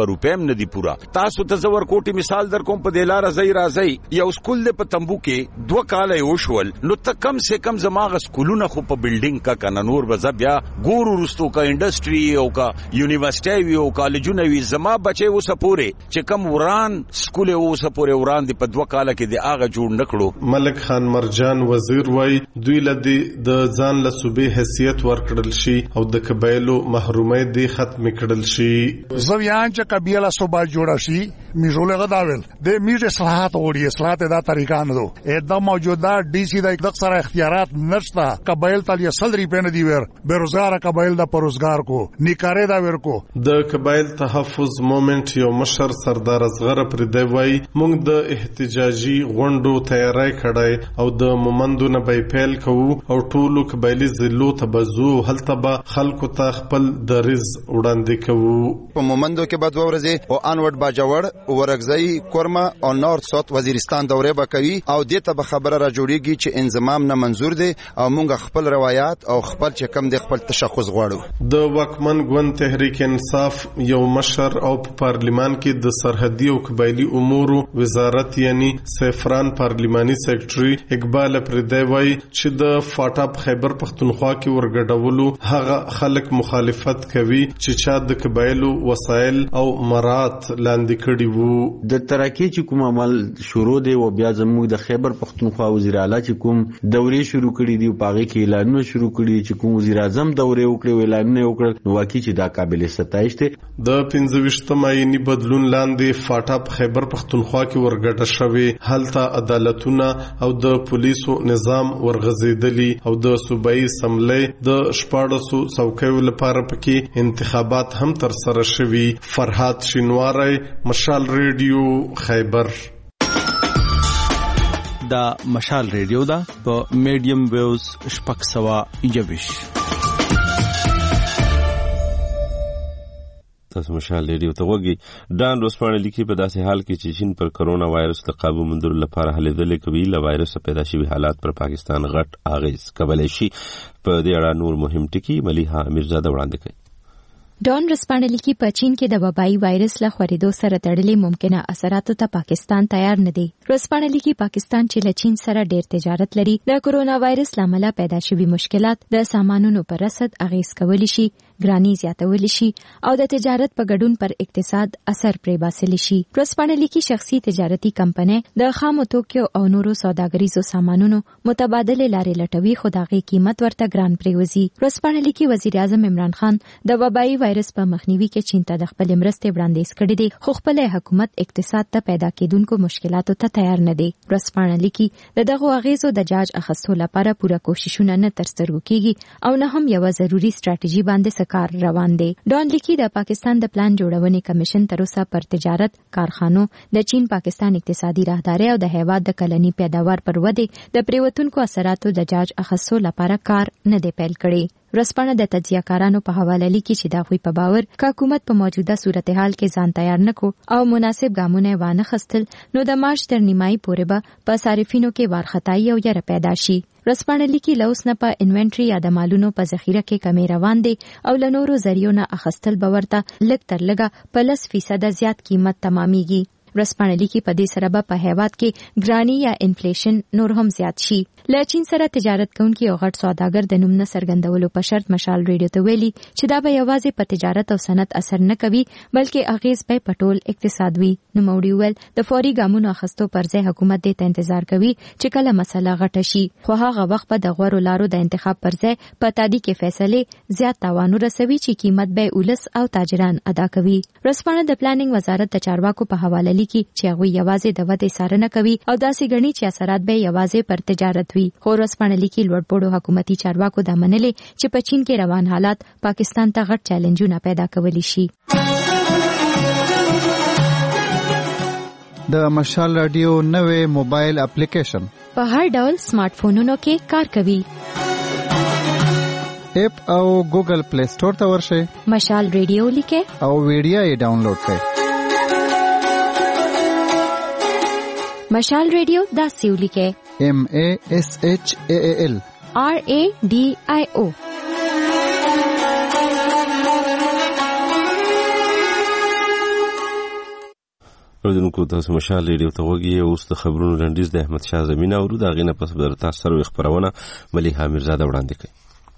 روپے هم ندي پورا. تاسو ته زور کوټي مثال در کوم په دلار راځي یو سکول د په تمبو کې 2 کال یو شول نو ته کم سے کم زماغ سکولونه خو په بلډینګ کا کنانور وځ بیا ګورو رستو کا انډستری او کا یونیورسيټي او کالجونه وی زما بچي اوس پورې چې کم وران سکول اوس پورې وران دی په 2 کال کې دی اغه جوړ نکړو. ملک خان مرجان وزیر وای دوی لدی د ځان له صوبې حیثیت ورکړل شي او د قبایلو محرومي دی ختم کړل شي. زویان چې قبیله صوبه جوړه شي میزول غداول د میز اصلاحات وړي اصلاحات دا طریقہ نه دو دا موجوده ډي سي د اکثر اختیارات نشتا قبایل ته یې 100 روپے نه دی ور بیروزګار قبایل د پروزګار کو نیکاره دا ور کو. د قبایل تحفظ مومنت یو مشر سردار اصغر پر دی وای موږ د احتجاجي غونډو تیاری کړای او د مومندو نه به پیل کوو او ټولو قبایلی ضلعو ته بزو هلته به خلکو ته خپل درز وړاندې کوو. په مومندو کې بعد ورځي او انورد باجوړ ورغزی کورما او نورث ساوث وزیرستان دوره وکوي او دته به خبره را جوړیږي چې انضمام نه منزور دي او مونږ خپل روایت او خپل چې کم د خپل تشخص غواړو. د وکمن ګوند تحریک انصاف یو مشر او په پارلیمان کې د سرحدي او قبایلی امور وزارت یعنی سیفران پارلیماني سیکریټري اقبال پردیوي چې د فاټا خیبر پختونخوا کې ورګډولو هغه خلک مخالفت کوي چې چا د قبایلو وسایل او مرات لاندې کړي وو. د ترکی چې کوم عمل شروع دی او بیا زموږ د خیبر پختونخوا وزیر اعلی چې کوم دورې شروع کړي دی په هغه کې اعلانونه شروع کړي چې کوم وزیر اعظم دورې وکړي اعلانونه وکړل نو واقعي چې دا قابل ستایش دی. د 15 مایني بدلون لاندې فاټا خیبر پختونخوا کې ورګډه شوی هلته عدالتونه او د پولیسو نظام ورغزیدلی او د صوبایي اسمبلی د 1400 څوکیو لپاره پکې انتخابات هم تر سره شوي. فرحات شینواری مشال ریډیو خیبر. دا مشال ریډیو دا په میډیم ویوز شپږ سوه یویش. تاسو مشال ریډیو ته وګورئ. ډان روسپانه لیکي په داسې حال کې چې چین پر کرونا وایرس د قابو موندلو لپاره هلې ځلې کوي له وایرس پیدا شوي حالات پر پاکستان غټ اغیز کولی شي. په دې اړه نور مهم ټکي ملیحه امیرزاده وړاندې کوي. ډان رسپانلی کې په چین کې د وبایي وایرس له خورېدو سره تړلې ممکنه اثراتو ته پاکستان تیار نه دی. رسپانلی کې پاکستان چې له چین سره ډېر تجارت لري د کرونا وایرس لامل پیدا شوي مشکلات د سامانونو پر رسد اغیز کولی شي ګرانی زیاتول شي او د تجارت په ګډون پر اقتصاد اثر پرې باسل شي. رسپانلی کې شخصي تجارتي کمپنۍ د خامو توکو او نورو سوداګریزو سامانونو متبادله لارې لټوي خو دغه قیمت ورته ګران پریوزي. رسپانلی کې وزیر اعظم عمران خان د وبایي وایرس په مخنیوي کې چین ته د خپل مرستې وړاندیز کړی دی خو خپل حکومت اقتصاد ته پیدا کېدونکو مشکلاتو ته تیار نه دی. رسپانلی کې دغه اغیزو د جاج اخیستو لپاره پوره کوششونه نه ترسره کیږي او نه هم یو ضروری ستراتیژي باندې کار روان دی. ډان لیکي د پاکستان د پلان جوړونې کمیشن تر اوسه پر تجارت کارخانو د چین پاکستان اقتصادي راهداري او د هیواد د کلني پیداوار پر ودې د پریوتونکو اثراتو د جاج اخیستو لپاره کار نه دی پیل کړی. رسپانه د تجزیه‌کارانو په حواله لیکي چې دا غوي په باور ک حکومت په موجوده صورتحال کې ځان تیار نکو او مناسب ګامونه وانه خستل نو د مارچ تر نیمای پورې به په صارفینو کې وارخطایي او یره پیدا شي. رسپانه لیکي لوس نه په انوینټری یا د مالونو په ذخیره کې کمی روان دي او له نورو ذریعو نه اخستل به ورته لږ تر لږه په 10% زیات قیمت تمامېږي. رسپانه لیکي په دې سره به په هیواد کې ګرانی یا انفلیشن نور هم زیات شي. له چین سره تجارت کوونکي او غټ سوداګر د نوم نه څرګندولو په شرط مشال ریډیو ته ویلي چې دا به یوازې په تجارت او صنعت اثر نه کوي بلکې اغیز به په ټول اقتصاد وي. نو موړي ویل د فوري ګامونو اخیستو پر ځای حکومت دې ته انتظار کوي چې کله مسله غټه شي خو هغه وخت به د غوړو لارو د انتخاب پر ځای په تادی کې فیصله زیات تاوان رسوي چې قیمت به اولس او تاجران ادا کوي. رسپانه د پلانینګ وزارت د چارواکو په حواله لیکي چې هغه یوازې د ودې څارنه کوي او داسې غني چې اثرات به یوازې پر تجارت وي. خو رسپانه لیکي لوړپوړو حکومتي چارواکو دا منلې چې په چین کې روان حالات پاکستان ته غټ چیلنجونه پیدا کولی شي. د مشال رادیو نوې موبایل اپلیکیشن په هر ډول سمارټ فونونو کې کار کوي. اپ او ګوګل پلی سٹور ته ورشئ. مشال ریډیو لیکه او ویډیو یې ډاونلوډ کړئ. مشال ریډیو دا سیو لیکه MASHAAL RADIO. اوردونکو تاسو مشال ریډیو ته وګورئ. اوس د خبرونو لنډیز د احمد شاه زمینه او د غینه پس بر تاسو سره خبرونه مليحه میرزاده وړاندې کوي.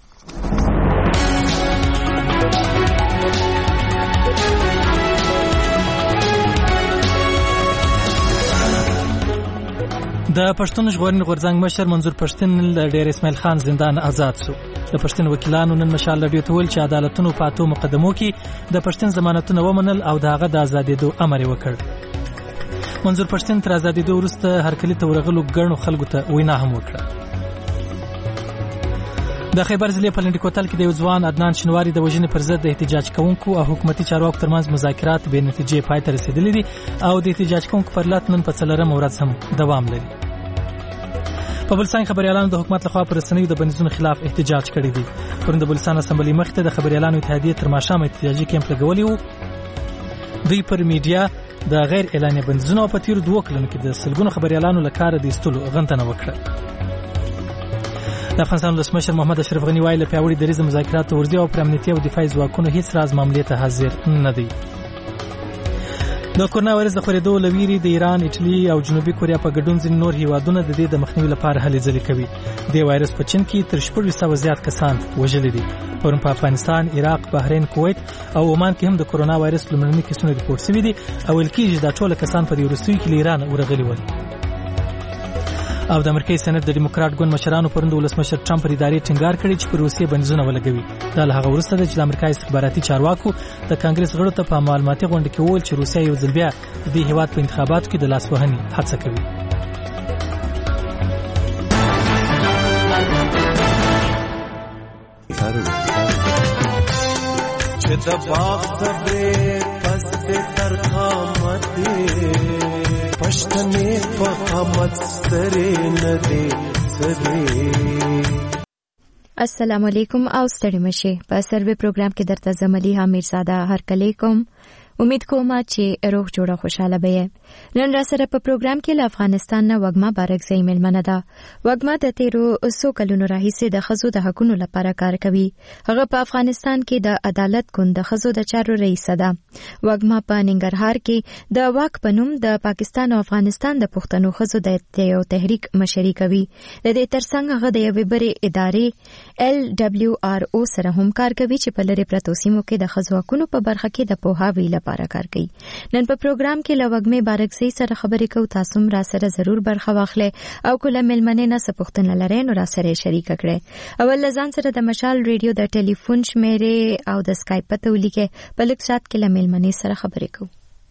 د پښتون ژغورنې غورځنګ مشر منظور پښتون له ډیر اسماعیل خان زندان آزاد شو. د پښتون وکیلانو نن مشال لډیو ته ویل چې عدالتونو په اتو مقدمو کې د پښتون ضمانتونه ومنل او د هغه د ازادېدو امر وکړ. منظور پښتون تر ازادېدو وروسته هرکلي ته ورغلو ګڼو خلکو ته وینا هم وکړه. د خیبر ضلع په لنډی کوتل کې د یو ځوان عدنان شینواری د وژنې پر ضد د احتجاج کوونکو او حکومتي چارواکو ترمنځ مذاکرات بې نتیجې پای ته رسېدلي دي او د احتجاج کوونکو پر لات نن په 4مه ورځ هم دوام لري. په بلوچستان خبريالانو د حکومت لخوا پر رسنیو د بندیزونو خلاف احتجاج کړی دی. پرون د بلوچستان اسمبلی مخ ته د خبريالانو اتحادیه تر ماښام احتجاجي کیمپ لګولی وو. دوی پر میډیا د غیر اعلاني بندیزونو په تیر 2 کلونو کې د سلګونو خبريالانو لکاره د استلو غنټنه وکړه. د افغانستان ولسمشر محمد اشرف غنی وایي له پیاوړي دریځ مذاکرات ورزي او پر امنیتي او دفاعي ځواکونو هیڅ راز معاملې ته حاضر نه دي. د کورونا وایرس د خپرېدو لویری د ایران، ایټالي او جنوبي کوریا په ګډون ځینې نور هیوادونه د دې د مخنیوي لپاره هلې ځلې کوي. د وایرس په چین کې تر 400 زیات کسان وژلي دي. پرون په افغانستان، عراق، بحرین، کویت او عمان کې هم د کورونا وایرس لومړني کیسونه ریپورټ شوي دي او ویل کېږي دا ټول کسان په روسیې کې ایران ورغلي ول. او د امریکای سېنات د ډیموکرات ګوند مشرانو پرون د ولسمشر ټرمپ پر ادارې ټینګار کړی چې پر روسیې بندیزونه ولګوي. دا له هغه وروسته چې د امریکای استخباراتي چارواکو د کانګرس غړو ته په معلوماتي غونډه کې وویل چې روسیه یو ځل بیا د هیواد په انتخاباتو کې د لاسوهنې هڅه کوي. چې د باغ ته پس د ترخامت پښتنې په قامت سترې نه دي سرې. السلام علیکم او ستړي مشه. په سروې پروګرام کې درته زملي ها میرزاده هرکلی کوم. امید کوم چې روغ جوړه خوشاله به. نن را سره په پروګرام کې له افغانستان نه وګما بارکزی ملمنه ده. وګما د 1300 کلونو راهیسې د خزو د حقونو لپاره کار کوي. هغه په افغانستان کې د عدالت ګوند د خزو د چارو رئیس ده. وګما په ننګرهار کې د واک پنوم د پاکستان او افغانستان د پښتنو خزو د یو تحریک مشري کوي. د دې ترڅنګ هغه د یوې بری ادارې LWRO سره هم کار کوي چې په لری پرتو سیمو کې د خزو حقونو په برخه کې د پوهاوی لپاره کار کوي. نن په پروګرام کې لوګمه بارکزی سره خبرې کوو. تاسو هم را سره ضرور برخه واخلئ او کله ملمنې نه سپوښتنه لرئ نو را سره شریک کړئ. اول ځان سره د مشال ریډیو د ټلیفون شمیرې او د اسکایپ په تولیکه په لږ سات کې ملمنې سره خبرې کوو.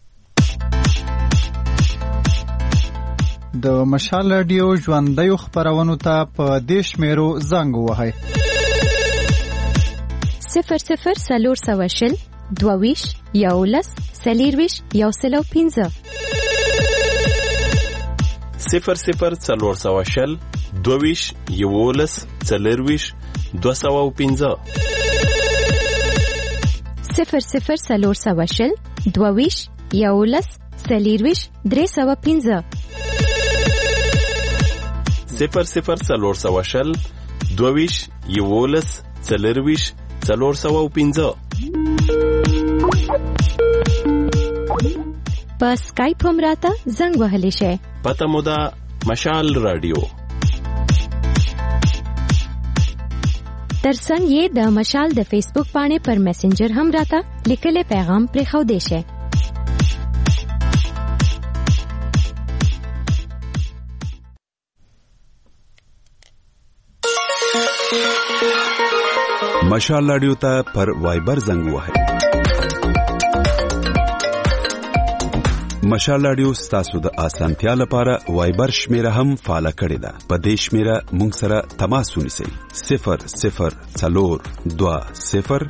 د مشال ریډیو ژوندۍ خبرونو ته په دیش میرو زنګ وهاي 00 سلور سواشل دوویش یولس سلیرویش یوسلو 15 00 سلور سواشل دوویش یولس سلیرویش 215 00 سلور سواشل دوویش یولس سلیرویش 315 00 سلور سواشل دوویش یولس سلیرویش 415 په سکایپ هم راته زنګ وهلی شي. پته مو ده مشال رادیو. ترڅنګ یې د مشال د فیسبوک باندې پر میسنجر هم راته لیکلي پیغام پرې خو دی شي. مشال رادیو ته پر وایبر زنګ وهئ. مشال رادیو ستاسو د اسانتیا لپاره وایبر شمیره هم فعال کړی ده. په دې شمیره مونږ سره تماس ونیسئ. 00 څلور 20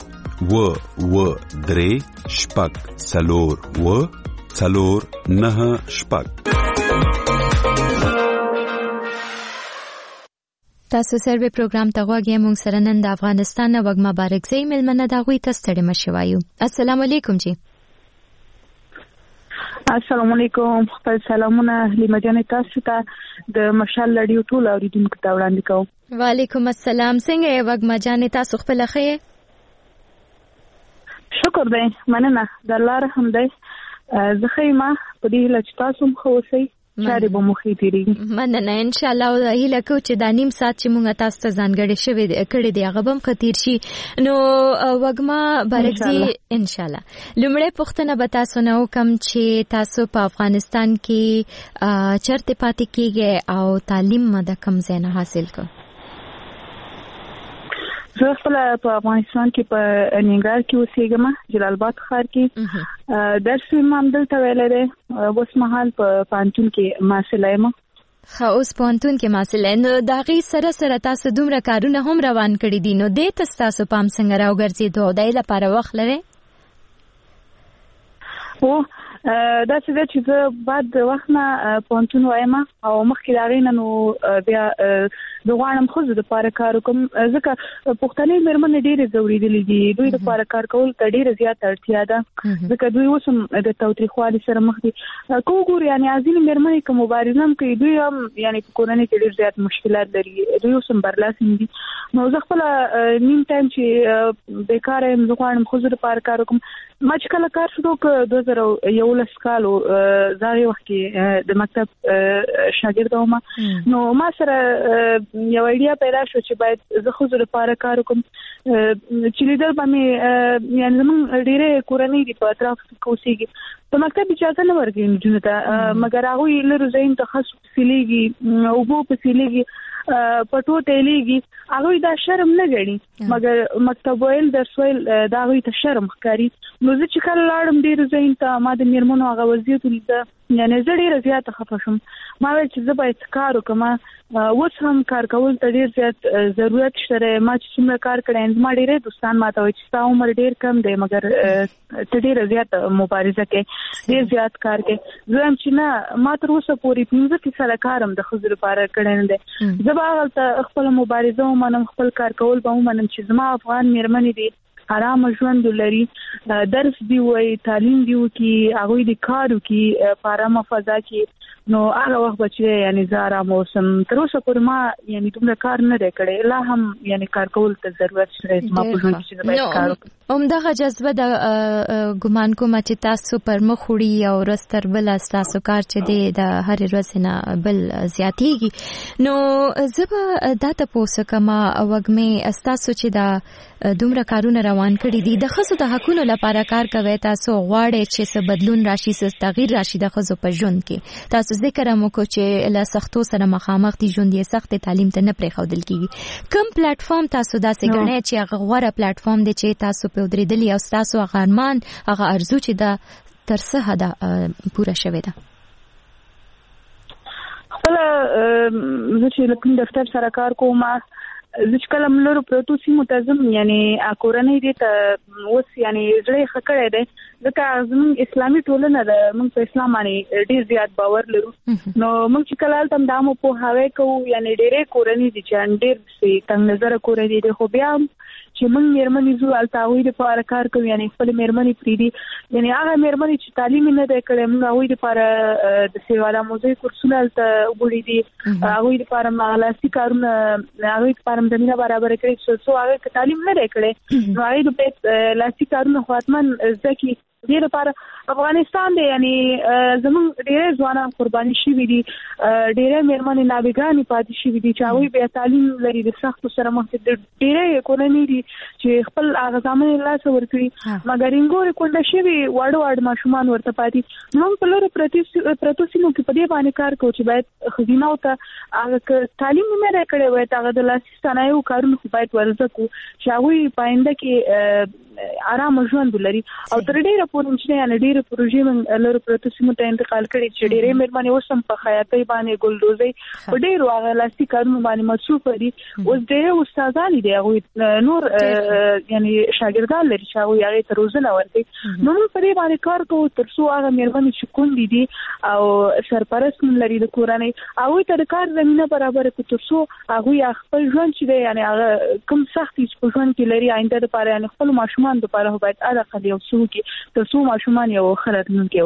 و3 شپږ څلور و څلور 9 شپږ. تاسو سروې پروګرام ته غوږی. مونږ سره نن د افغانستان نه وګما بارکزی ملمنه دا غوي تستړی مشوایو. السلام علیکم جی. السلام علیکم. خپل سلامونه لیمجان تاسو ته د مشال رادیو ټول اوریدونکو ته وړاندې کوم. وعلیکم السلام. څنګه یې وګما جان تاسو خپل ښه؟ شکر دی، مننه. د الله رحم دی. زه خیمه په دې لچ تاسو هم خوسي چاري به مخې تیریږي. مننه ان شاء الله. او هیله کو چې دا نیم سات چې مونږ تاسو ته ځانګړي شوی کړی دی هغه هم خطیر شي. نو وګما بارکزي ان شاء الله. لومړی پوښتنه به تاسو نه وکم چې تاسو په افغانستان کې چرته پاتې کیږئ او تعلیم مده کم ځای نه حاصل کړ؟ زه خپل په افغانستان کې په ننګرهار کې اوسېږم، جلال آباد ښار کې. درس مې دلته ویلی دی. اوس مهال په پوهنتون کې محصله یم. اوس پوهنتون کې محصله. نو د هغې سره سره تاسو دومره کارونه هم روان کړي دي، نو دې ته ستاسو پام څنګه راوګرځېدو او د هغې لپاره وخت لرئ؟ دا څه ده چې زه بعد د وخت نه پوهنتون وایم او مخکې د هغې نه نو بیا زه غواړم ښځو دپاره کار وکړم، ځکه پښتنې مېرمنې ډېرې ځورېدلې دي. دوی دپاره کار کولو ته ډېره زیاته اړتیا ده، ځکه دوی اوس هم د تاوتریخوالي سره مخ دي. که وګورو یعنې ځینې مېرمنې که مبارزه هم کوي، دوی هم یعنې په کورنۍ کې ډېر زیات مشکلات لري، دوی اوس هم برلاسي دي. نو زه خپله نیم ټایم چې بېکاره یم، زه غواړم ښځو دپاره کار وکړم. ما چې کله کار شروع کړ 2011 کال زه هغې وخت کې د مکتب شاګرده وم، نو ما سره یو ایډیا پیدا شو چې باید زه ښځو لپاره کار وکړم. چې لیدل به مې یعنې زموږ ډېرې کورنۍ دي په اطرافو کې اوسېږي، په مکتب اجازه نه ورکوي نجونو ته، مګر هغوی لرو ځایونو ته خس پسې لیږي، اوبو پسې لیږي، پټو ته لیږي. هغوی دا شرم نه ګڼي، مګر مکتب ویل درس ویل دا هغوی ته شرم ښکاري. نو زه چې کله لاړم ډېرو ځایونو ته، ما د مېرمنو هغه وضعیت ولیده، یعنې زه ډېره زیاته خفه شوم. ما ویل چې زه باید کار وکړم. اوس هم کار کول ته ډېر زیات ضرورت شته. ما چې څومره کار کړی، زما ډېری دوستان ما ته وایي چې ستا عمر ډېر کم دی، مګر ته ډېره زیاته مبارزه کوې، ډېر زیات کار کوې. زه هم چې نه، ما تر اوسه پورې 15 ساله کار هم د ښځو لپاره کړی نه دی. زه به هغلته خپله مبارزه ومنم، خپل کار کول به ومنم چې زما افغان مېرمنې دي آرامه ژوند لري، درس دی وایي، تعلیم دی وکړي، هغوی د کار وکړي په آرامه فضا کې. نو هغه وخت به چې یعنې زه ارامه اوسم. تر اوسه پورې ما یعنې دومره کار نه دی کړی، لا هم یعنې کار کول ته ضرورت شته زما په ژوند کې چې زه باید کار وکړم. همدغه جذبه د ګمان کومه چې تاسو پر مخ وړي او ورځ تر بله ستاسو کار چې دی د هرې ورځې نه بل زیاتېږي. نو زه به دا تپوس کومه وږمې، ستاسو چې دا دومره کارونه روان کړي دي، د ښځو د حقونو لپاره کار کوئ، تاسو غواړئ چې څه بدلون راشي، څه تغییر راشي د ښځو په ژوند کې. تاسو ذکر هم وکړو چې له سختو سره مخامخ دي، ژوند یې سخت دی، تعلیم ته نه پرېښودل کېږي. کوم پلیټفارم تاسو داسې ګڼئ چې هغه غوره پلیټفارم دی چې تاسو پرې ودرېدلي او ستاسو هغه ارمان، هغه ارزو چې دا تر څه حده پوره شوې ده؟ خپله زه چې له کوم دفتر سره کار کوم، زه چې کله لرو پرتو سیمو ته ځم، یعنې کورنۍ دې ته اوس یعنې زړه یې ښه کړی دی، ځکه زموږ اسلامي ټولنه ده، موږ په اسلام باندې ډېر زیات باور لرو. نو موږ چې کله هلته هم دا مو پوهاوی کوو، یعنې ډېرې کورنۍ دي چې ډېر تنګ نظره کورنۍ دي، خو بیا هم چې موږ مېرمنې ځو هلته هغوی دپاره کار کوو، یعنې خپلې مېرمنې پرېږدي. یعنې هغه مېرمنې چې تعلیم یې نه دی کړی، موږ هغوی دپاره د سیوادآموزۍ کورسونه هلته وړي دي، هغوی دپاره لاسي کارونه، هغوی دپاره زمینه برابره کړې چې څو هغې که تعلیم نه دی کړی، نو هغې د باید لاسي کارونه خو حتما زده کړي. دې لپاره افغانستان دی، یعنې زموږ ډېری ځوانان قرباني شوي دي، ډېری مېرمنې نابګانې پاتې شوي دي چې هغوی بیا تعلیم لري، د سختو سره مخ دي. ډېری کورنۍ دي چې خپل هغه زامن یې له لاسه ورکړي، مګر انګورې کونډه شوي واړه ماشومان ورته پاتې. موږ په لرو پرتو سیمو کې په دې باندې کار کوو چې باید ښځیناو ته هغه که تعلیم یې نه دی کړی، باید هغه د لاسي صنایعو کارونه خو باید ورزده کړو چې هغوی په آینده کې آرامه ژوند ولري. او تر ډېره پورې چې یعنې ډېرې پروژې موږ لرو پرتو سیمو ته انتقال کړي چې ډېرې مېرمنې اوس هم په خیاطۍ باندې، ګلدوزۍ، په ډېرو هغه لاسي کارونو باندې مصروفه دي. اوس ډېرې استادانې دي، هغوی نور یعنې شاګردان لري چې هغوی هغې ته روزنه ورکوي. نو موږ په دې باندې کار کوو تر څو هغه مېرمنې چې کونډې دي او سرپرست لري د کورنۍ، هغوی ته د کار زمینه برابره کړو تر څو هغوی خپل ژوند چې دی، یعنې هغه کوم سختۍ چې په ژوند کې لري، آینده دپاره، یعنې خپلو ماشومانو دپاره باید حداقل یو څه وکړي تر څو ماشومان یو ښه راتلونکی ولري.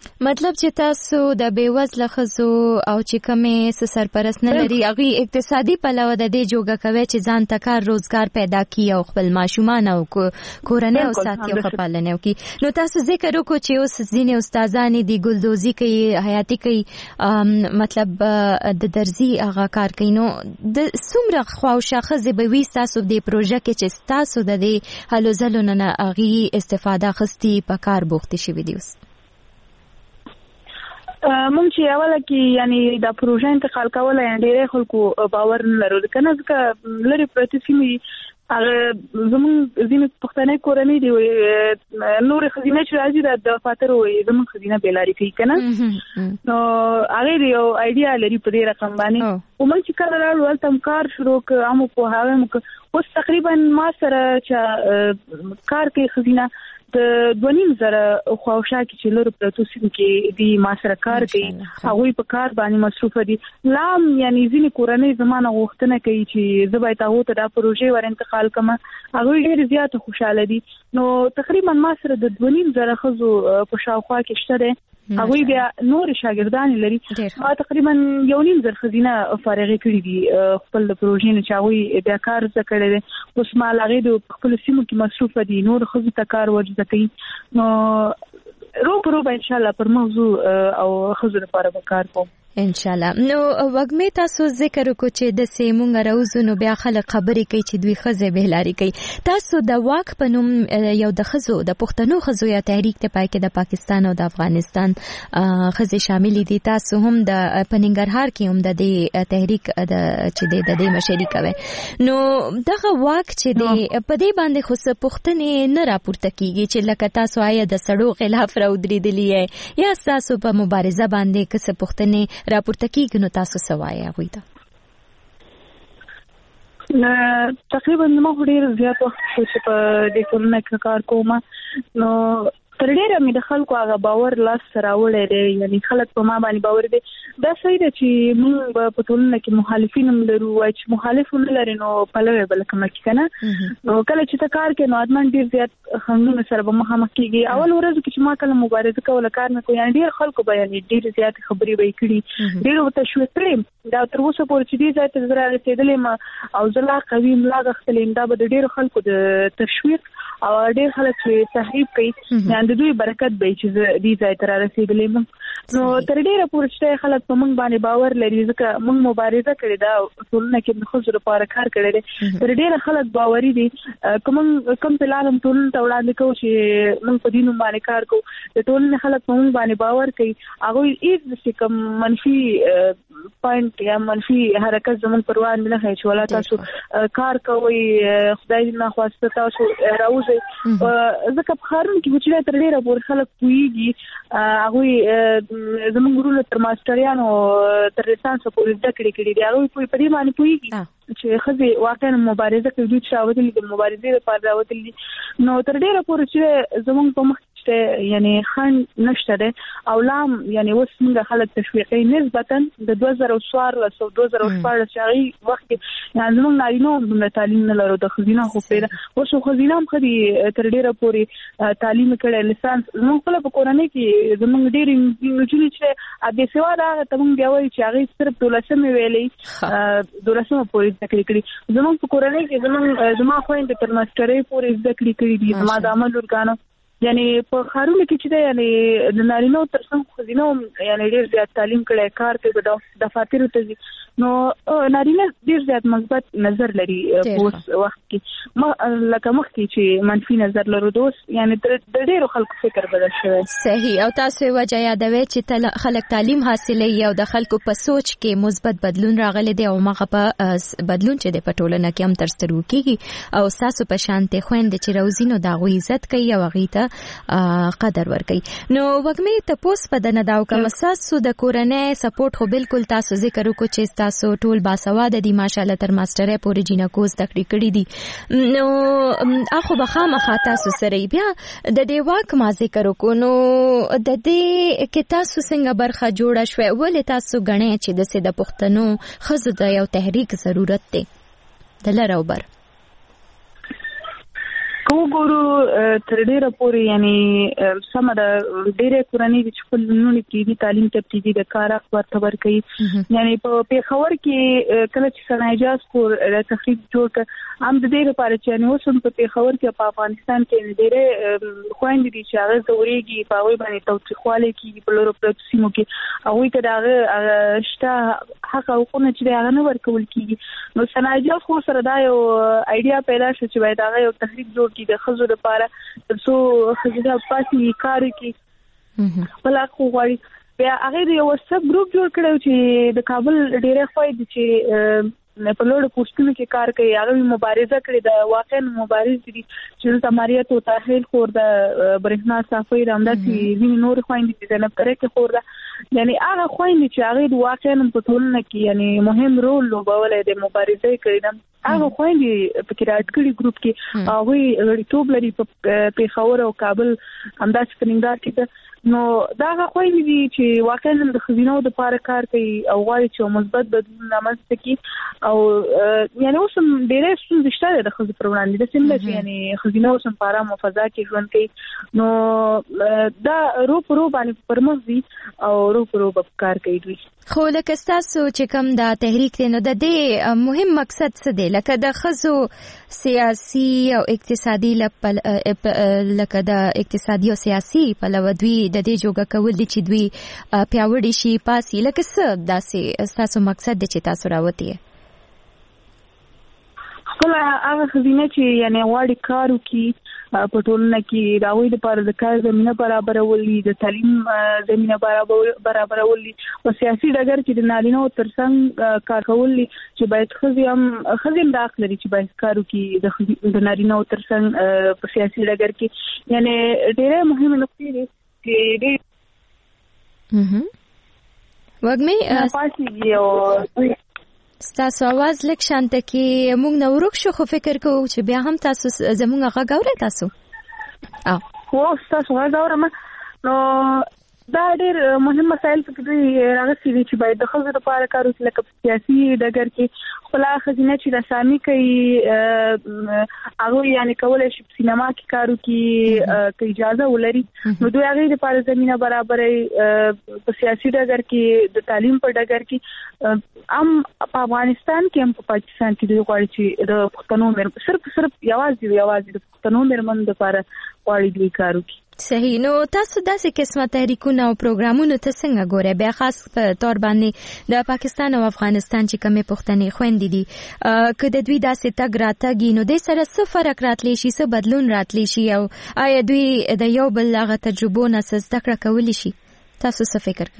مطلب چې تاسو د بیوزله ښځو او چې کومې سرپرست نه لري هغوی اقتصادي پلوه د دې جوګه کوي چې ځان ته کار روزګار پیدا کړي او خپل ماشومان او کورنۍ او ساتي او ښه پالنه وکړي. نو تاسو ذکر وکړو چې اوس ځینې استادانې دي ګلدوزي کوي، حیاتي کوي، مطلب د درزي هغه کار کوي. نو د څومره خواوشا ښځې به وي ستاسو د دې پروژه کې چې ستاسو د دې هلو ځلو نه هغوی استفاده اخیستي په کار بوختې شوي دي؟ اوس مونږ چې اوله کې یعنی دا پروژه انتقال کوله یعنی ډېر خلکو باور نه لرل کنه ځکه لري پرته سیمې هغه زموږ ځینې پښتنې کورنۍ دی نور خزینه چې راځي د فاتر وي زموږ خزینه بیلاری کوي کنه نو هغه دی یو ایډیا لري په دې رقم باندې او مونږ چې کله راغلو ولته کار شروع کوم په هغه اوس تقریبا ما سره چې کار کوي خزینه د 2.5 خواوشا کې چې لور پروتو سیم کې دی ما سره کار کوي هغه په کار باندې مصروف دي لام یعنی ځینې کورنۍ زمانه غوښتنه کوي چې زه باید هغه ته دا پروژه ور انتقال کما هغه ډېر زیات خوشاله دي. نو تقریبا ما سره د 2.5 خزو په شاوخوا کې شته هغه بیا نور شاګردان لري ما تقریبا 1.5 خزینه فارغ کړی دي خپل پروژې نه چاوي بیا کار زکړی دي اوس ما لاغې د خپل سیمو کې مصروف دي نور خزو ته کار ورځ کوي. نو روبه ان شاء الله پر موضوع او خزو لپاره وکړ کوم ان شاء الله. نو وګمه تاسو ذکر وکړو چې د سیمونګ راوزو نو بیا خلک خبرې کوي چې دوی خزه بهلاري کوي. تاسو د واک په نوم یو د خزو د پښتنو خزو یا تحریک ته پای کې د پاکستان او د افغانستان خزه شامل دي. تاسو هم د پننګرهار کې هم د دې تحریک چې د دې مشري کوي. نو دغه واک چې دی په دې باندې خو څه پښتنې نه راپورته کیږي چې لکه تاسو آیا د سړو خلاف راودرېدلی یا تاسو په مبارزه باندې کس پښتنې راپورته کیږي نو تاسو سوای هغه ته تقریبا ما ډیر زیات وخت چې په دې ټولنه کې کار کوم نو تر ډیره مې د خلکو هغه باور لاس سره وړی دی یعنی خلک په ما باندې باور دي. دا صحیح ده چې موږ په ټولنه کې مخالفین هم لرو وای چې مخالفون لري نو پلوي بل کوم کې کنه نو کله چې تا کار کې نو ادمان ډیر زیات خنډونه سره به مخامخ کیږي. اول ورځ کې چې ما کله مبارزه کوله کار نه کوي یعنی ډیر خلکو به یعنی ډیر زیات خبرې به کړي ډیر وته شو کړم دا تر اوسه پورې چې دې ځای ته زړه رسیدلې ما او زلا قوي ملا غختلې دا به ډیر خلکو د تشویق او ډیر خلک چې تحریف کوي یعنی د دوی برکت به چې دې ځای ته رسیدلې نو تر ډیره پورې چې خلک په موږ باندې باور لري ځکه موږ مبارزه کړې دا ټولنه کې د خزر لپاره کار کړی دی تر ډیره خلک باوري دي کوم په لارم ټولنه ته وړاندې کوو چې موږ په دینو باندې کار کوو د ټولنې خلک په موږ باندې باور کوي هغه هیڅ کوم منفي پوینټ یا منفي حرکت زمون پروا نه کوي چې ولا تاسو کار کوي خدای نه خواسته تاسو راوځي ځکه په خارون کې چې تر ډیره پورې خلک پوېږي هغه زمون ګورو تر ماستریانو تر لیسانس پورې زده کړې دي هغه په دې باندې پوېږي چې خزه واقعا مبارزه کوي چې راوځي د مبارزې لپاره راوځي نو تر ډیره پورې چې زمون په مخ یعنی خان نشته ده او لام یعنی اوس موږ خلک تشویقي نسبتا د 2014 او 2014 شغي وخت یعنی موږ نارینه د تعلیم نه لرو د خزینه خو پیدا اوس خزینه هم خدي تر ډیره پورې تعلیم کړي لیسانس موږ په کورنۍ کې زموږ ډیر انجینری چې د سواد هغه ته موږ بیا وایي چې هغه صرف دولسمه ویلې دولسمه پورې ذکر کړي زموږ په کورنۍ کې زما خويند تر ماسترۍ پورې ذکر کړي دي زما د عمل ورګانو یعنی په خارونه کې چې یعنی د نارینه تر څنګ خزینه یعنی ډیر زیات تعلیم کړي کار کوي د دفاتر ته نو نارینه ډیر زیات مثبت نظر لري اوس وخت کې لکه مخ کې چې منفي نظر لرو دوس یعنی د ډیرو خلکو فکر بدل شوی صحیح او تاسو وجه یادوي چې خلک تعلیم حاصلوي او د خلکو په سوچ کې مثبت بدلون راغلی دی او مغه په بدلون چې د پټولنه کې هم تر سترګو کیږي او تاسو په شانته خويند چې روزینو دا غوي عزت کوي او غیته قدر ورکي. نو وګمه تاسو په دنه داو کوم تاسو د کورنۍ سپورټ خو بالکل تاسو ذکر وکړو چې تاسو ټول باسواده دي ماشاالله تر ماسترې پورې جینکوز تکړه کړی دي نو اخو بخامه تاسو سره بیا د دې واک ما ذکر وکړو نو د دې کې تاسو څنګه برخه جوړه شوه ولې تاسو غنئ چې د سید پښتنو خزه د یو تحریک ضرورت دی د لروبر کوم وګورو تر ډیره پورې یعنی سم د ډیره کورنۍ چې خپل نونې کې تعلیم ته ابتدایي د کار حق ورته ورکړي یعنی په پیښور کې کله چې سنایجاز کور تخریب جوړ کړ هم د دې لپاره چې یعنی اوس په پیښور کې په افغانستان کې ډیره خويندې دي چې هغه زوريږي په وای باندې توثیقواله کې په لورو په سیمو کې هغه ته هغه شته حق او قانون چې هغه نه ورکول کیږي نو سنایجاز خو سره دا یو ایډیا پیدا شو چې باید هغه یو تخریب جوړ کړي د خزو لپاره ترڅو خزو پاتې کار کوي بل خو غواړي بیا هغه یو واتساپ ګروپ جوړ کړو چې د کابل ډیره خوید چې په لوړ پوسټونو کې کار کوي هغه مبارزه کړې د واقعا مبارز دي چې تماریت او تحلیل خور د برېښنا صافي رانداسي ویني نور خويندې چې نه پرې کې خور ده یعنی هغه خويندې چې هغه واقعا په ټولنه کې یعنی مهم رول لوبولای د مبارزه کوي هغه خويندې په کې راټکړي ګروپ کې هغه غړیتوب لري په پیښور او کابل همداسې کلینګار کې نو دا خويندې دي چې واقعا د خزینو د لپاره کار کوي او غواړي چې مثبت بدلون رامنځته کړي او یعنی اوس ډېرې ستونزې شته د خزو پر وړاندې د سیمه چې یعنی خزینو اوس په اړه مفاضا کې ژوند کوي نو دا رو باندې پرمخ دي او رو کار کوي دوی خو لکه تاسو چې کوم دا تحریک دی نو د دې مهم مقصد څه دی لکه د خزو سیاسي او اقتصادي لکه د اقتصادي او سیاسي په لودوي د دې جوګه کول دي چې دوی پیاوړي شي پاسي لکه څه داسې تاسو مقصد دی چې تاسو راوتی خپل هغه خزینه چې یعنی غواړي کار وکړي په ټولنه کې راوي د لپاره د کار زمينه برابرولي د تعلیم زمينه برابرولي او سیاسي ډګر کې د نارینه او ترڅنګ کار کولي چې باید خزم داخل لري چې باید کار وکړي د نارینه او ترڅنګ په سیاسي ډګر کې یعنی ډېر مهمه نقطه دي چې وګمې پاسي او ستاسو आवाज لک شانته کې موږ نو ورک شو خو فکر کوو چې بیا هم تاسو زموږ غږ اورئ تاسو او تاسو غږ اورم نو دا ډېر مهم مسایل چې راغلي دي چې باید د خزو لپاره کار وکړي لکه سیاسي ډګر کې خپل خزینه چې رسامي کوي هغه یعنی کولای شي په سینما کې کار وکړي اجازه ولري نو دوی هغه لپاره زمينه برابرې په سیاسي ډګر کې د تعلیم په ډګر کې هم په افغانستان کې هم په پاکستان کې دوی غواړي چې د پښتنو صرف یوازې د پښتنو مرمن لپاره غواړي دوی کار وکړي صحیح نو تاسو داسې قسمه تحریکونه او پروګرامونه ته څنګه ګورئ بیا خاص په تور باندې د پاکستان او افغانستان چې کومې پښتنې خويندې دي که د دوی داسې تګ راتګ نو د سره څه فرق راتلی شي څه بدلون راتلی شي او آیا دوی د یو بل هغه تجربو نه څه زده کړه کولی شي تاسو څه فکر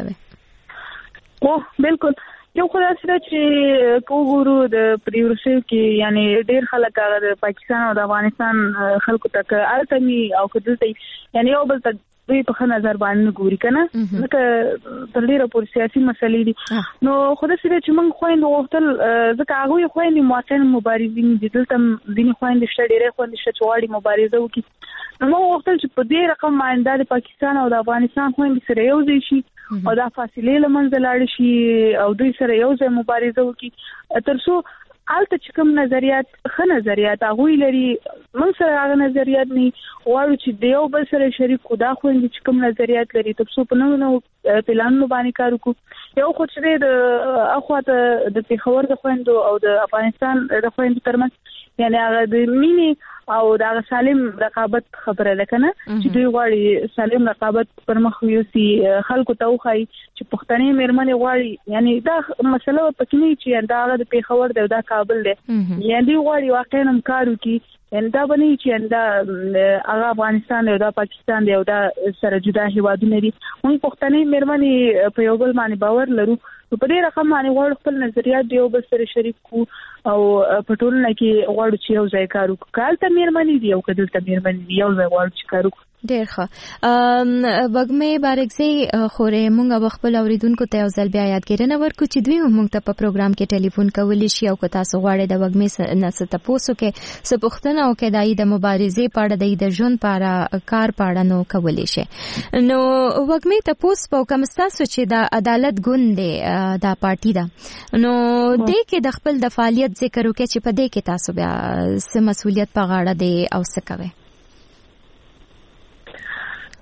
کوئ بالکل یو خدای سره چې کوګورو د پریورسل کې یعنی ډېر خلک هغه د پاکستان او د افغانستان خلکو ته التمي او کدلته یعنی یو بل ته دوی په نظر باندې ګوري کنه لکه تر ډیره پورې سیاسي مسلې دي نو خدای سره چې موږ خويندو وختل ځکه هغه خويندې موطن مبارزین دي دلته ځینې خويندې شته ډیره خويندې شته چې واړي مبارزه وکړي نو موږ وختل چې په دې رقم باندې د پاکستان او د افغانستان خويندې سره یو ځای شي او دا فاصله لمنځه لاړ شي او دوی سره یو ځای مبارزه وکړي ترڅو الته چې کوم نظریات ښه نظریات هغه لري موږ سره هغه نظریات نه غواړو چې د یو بل سره شریک کو دا خوندې چې کوم نظریات لري ترڅو په نوو پلانونو باندې کار وکړو یو خو چې د اخواته د پیښور د خويندو او د افغانستان د خويندو ترمنځ یعنی هغه د مینې او د سالم رقابت خبره ده کنه چې دوی غواړي سالم رقابت پر مخ یوسي خلکو ته وخی چې پښتني مېرمنې غواړي یعنی دا مسله پکې نه چې دا هغه د پیښور دی دا کابل دی یعنی غواړي واقعا هم کار وکړي دا باندې چې دا هغه افغانستان دی دا پاکستان دی او دا سره جدا هیوادونه دي موږ پښتني مېرمنې په یو بل باندې باور لرو په دې رقم باندې غواړو خپل نظریات دی او بل سره شریک کو او په ټولنه کې غواړو چې یو ځای کار وکړو کالته مېرمنې دی او کدلته مېرمنې دی یو ځای غواړو چې کار وکړو ډیر ښه وګمې بارکزي خورې مونږ خپل اوریدونکو ته یو ځل بیا یادګیرنه ورکړو چې دوی مونږ ته په پروګرام کې ټلیفون کولی شي او که تاسو غواړئ د وګمې نه څه تاسو کې څه پوښتنه او کې د مبارزې په اړه د ژوند په اړه کار په اړه نو کولی شي نو وګمې تاسو په کوم تاسو چې د عدالت ګوند دا پارټي ده نو دې کې د خپل د فعالیت ذکر وکړي چې په دې کې تاسو بیا څه مسولیت په غاړه دی او څه کوي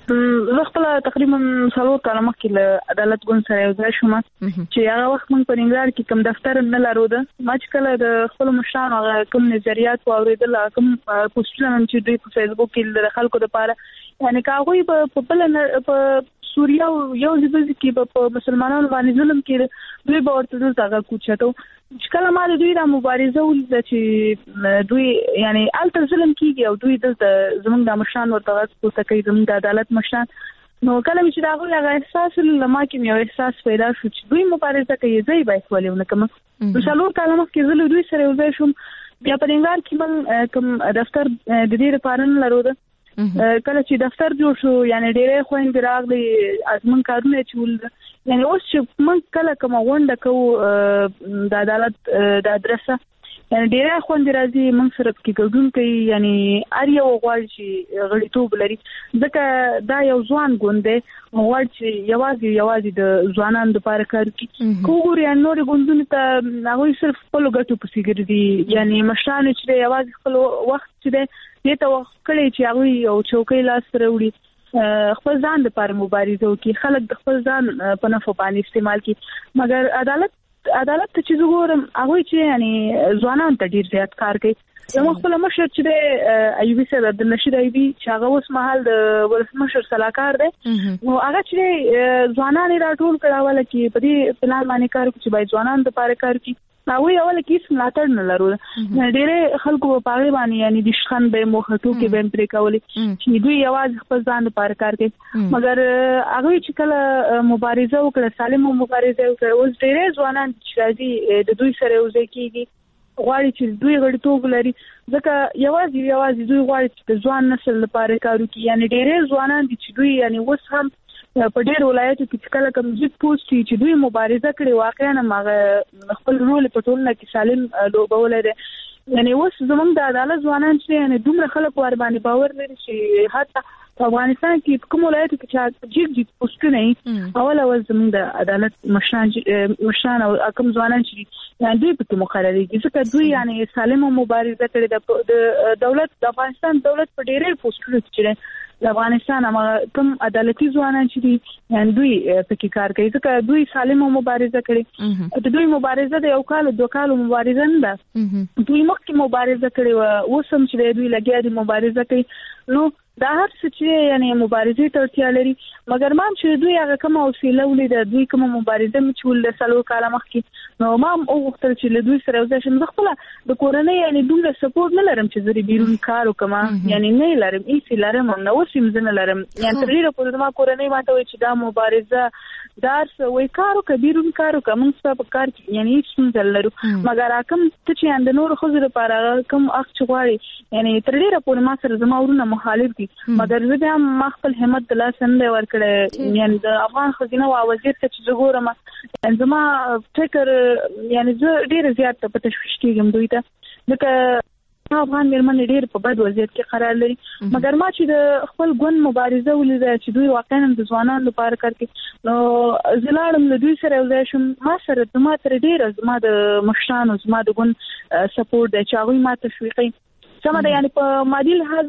زه خپل تقریبا 4 کاله مخکې له عدالت ګوند سره یو ځای شوم چې هغه وخت موږ په ننګرهار کې کوم دفتر نه لرو ده ما چې کله د خپل مشرانو هغه کوم نظریات واوریدل کوم پوسټونه چې دوی په فیسبوک کې د خلکو لپاره یعنی کاغوی په بل په سوریا یو ځبل کې په مسلمانانو باندې ظلم کې دوی به ورته دغه کوچته چې کله ما د دوی د مبارزه ولید چې دوی یعنی الته ظلم کیږي او دوی د زمونږ د مشران ورته پوښتنه کوي زمونږ د عدالت مشران نو کله چې دا غوړه احساس لما کې یو احساس پیدا شو چې دوی مبارزه کوي زی به ولونه کوم د څلور کاله مخکې زه دوی سره وځم شم بیا په ننګرهار کې من کوم دفتر د دې لپاره نه لرو کله چې دفتر جوړ شو یعنی ډېرې خويندې راغلي ازمن کارونه چول یعنی اوس چې من کله کوم غونډه کو د عدالت د ادرسه یعنی ډېرې خويندې راځي من سره کې ګډون کوي یعنی اړ یو غواړي چې غړیتوب لري ځکه دا یو ځوان ګوند دی غواړي چې یوازې د ځوانانو لپاره کار کوي کوګوري نور ګوندونه ته هغه صرف خپل ګټو پسې ګرځي یعنی مشران چې یوازې خپل وخت چې دې ته وخت کړی چې هغه یو چوکۍ لاس سره وړي خپل ځان لپاره مبارزه وکړي خلک د خپل ځان په نفع باندې استعمال کړي مګر عدالت ته چې وګورم هغه چې یعنی ځوانان ته ډیر زیات کار کوي زموږ خپل مشر چې د ایوبي سره د نشید ایوبي چې هغه اوس مهال د ولسمشر سلاکار دی نو هغه چې ځوانان راټول کړهول کې په دې پلان باندې کار کوي چې باید ځوانان د لپاره کار کوي نو اول کې څه ملاتړ نه لرو ډېر خلکو په پاره باندې یعنی د شخن به مخاطو کې به پرې کولې چې دوی یوازې خپل ځان لپاره کار کوي مګر هغه چې کله مبارزه وکړه سالمه مبارزه وکړه اوس ډېر ځوانان چې راځي د دوی سره وځي کېږي غواړي چې دوی غړیتوب لري ځکه یوازې دوی غواړي چې د ځوان نسل لپاره کار وکړي یعنی ډېر ځوانان دي چې دوی یعنی اوس هم په ډېر ولایتو کې کله کوم ځد پوسټ چې دوی مبارزه کړي واقعا مغه خپل رول په ټولنه کې سالم لوبول لري یعنی اوس زمونږ د عدالت ځوانان چې یعنی دومره خلک ور باندې باور لري چې حتی په افغانستان کې کوم ولایت کې چې جګ پوسټونه اول زمونږ د عدالت مشران او کوم ځوانان چې یعنی دوی په مقرري کې ځکه دوی یعنی سالمه مبارزه کړي د دولت د افغانستان دولت په ډېرې پوسټونو کې د افغانستان کوم عدالتي ځوانان چې دي یعنی دوی پکې کار کوي ځکه دوی سالمه مبارزه کړي د دوی مبارزه د یو کال دوه کال مبارزه نه ده دوی مخکې مبارزه کړي او اوس هم چې دوی لګیا دي مبارزه کوي نو دا هر څه چې یعنی مبارزه ته اړتیا لري مګر ما چې دوی هغه کوم وسیله ولید دوی کوم مبارزه مچول د سلو کاله مخکې نو ما او وختل چې له دوی سره وځم زه خپل د کورنۍ یعنی دومره سپورټ نه لرم چې زری بیرون کار وکم یعنی نه لرم هیڅ لرم نو اوس هم زنه لرم یعنی تر ډیره پورې ما کورنۍ ماته وي چې دا مبارزه دار وې کارو کبیرون کارو کوم څه په کار کې یعنی هیڅ نه لرو مګر کوم ته چې اند نور خو زره لپاره کوم اخ چغواړي یعنی تر ډیره پورې ما سره زما ورونه مخالف دي مګر زه بیا مخفل همت د لاس نه ورکړې یعنی د افغان خزینه او وزیر ته چې وګورم زما فکر یعنی زه ډیر زیات په تشویش کېږم دوی ته لکه افغان مېرمن ډیر په بد وضعیت کې قرار لري مګر ما چې د خپل ګوند مبارزه ولیده چې دوی واقعا د ځوانانو لپاره کار کوي نو زلاړم له دوی سره وځم شم ما سره زما تر ډیر زما د مشرانو زما د ګوند سپورټ د چاوي ما تشویقي سمه ده یعنی په مادي لحاظ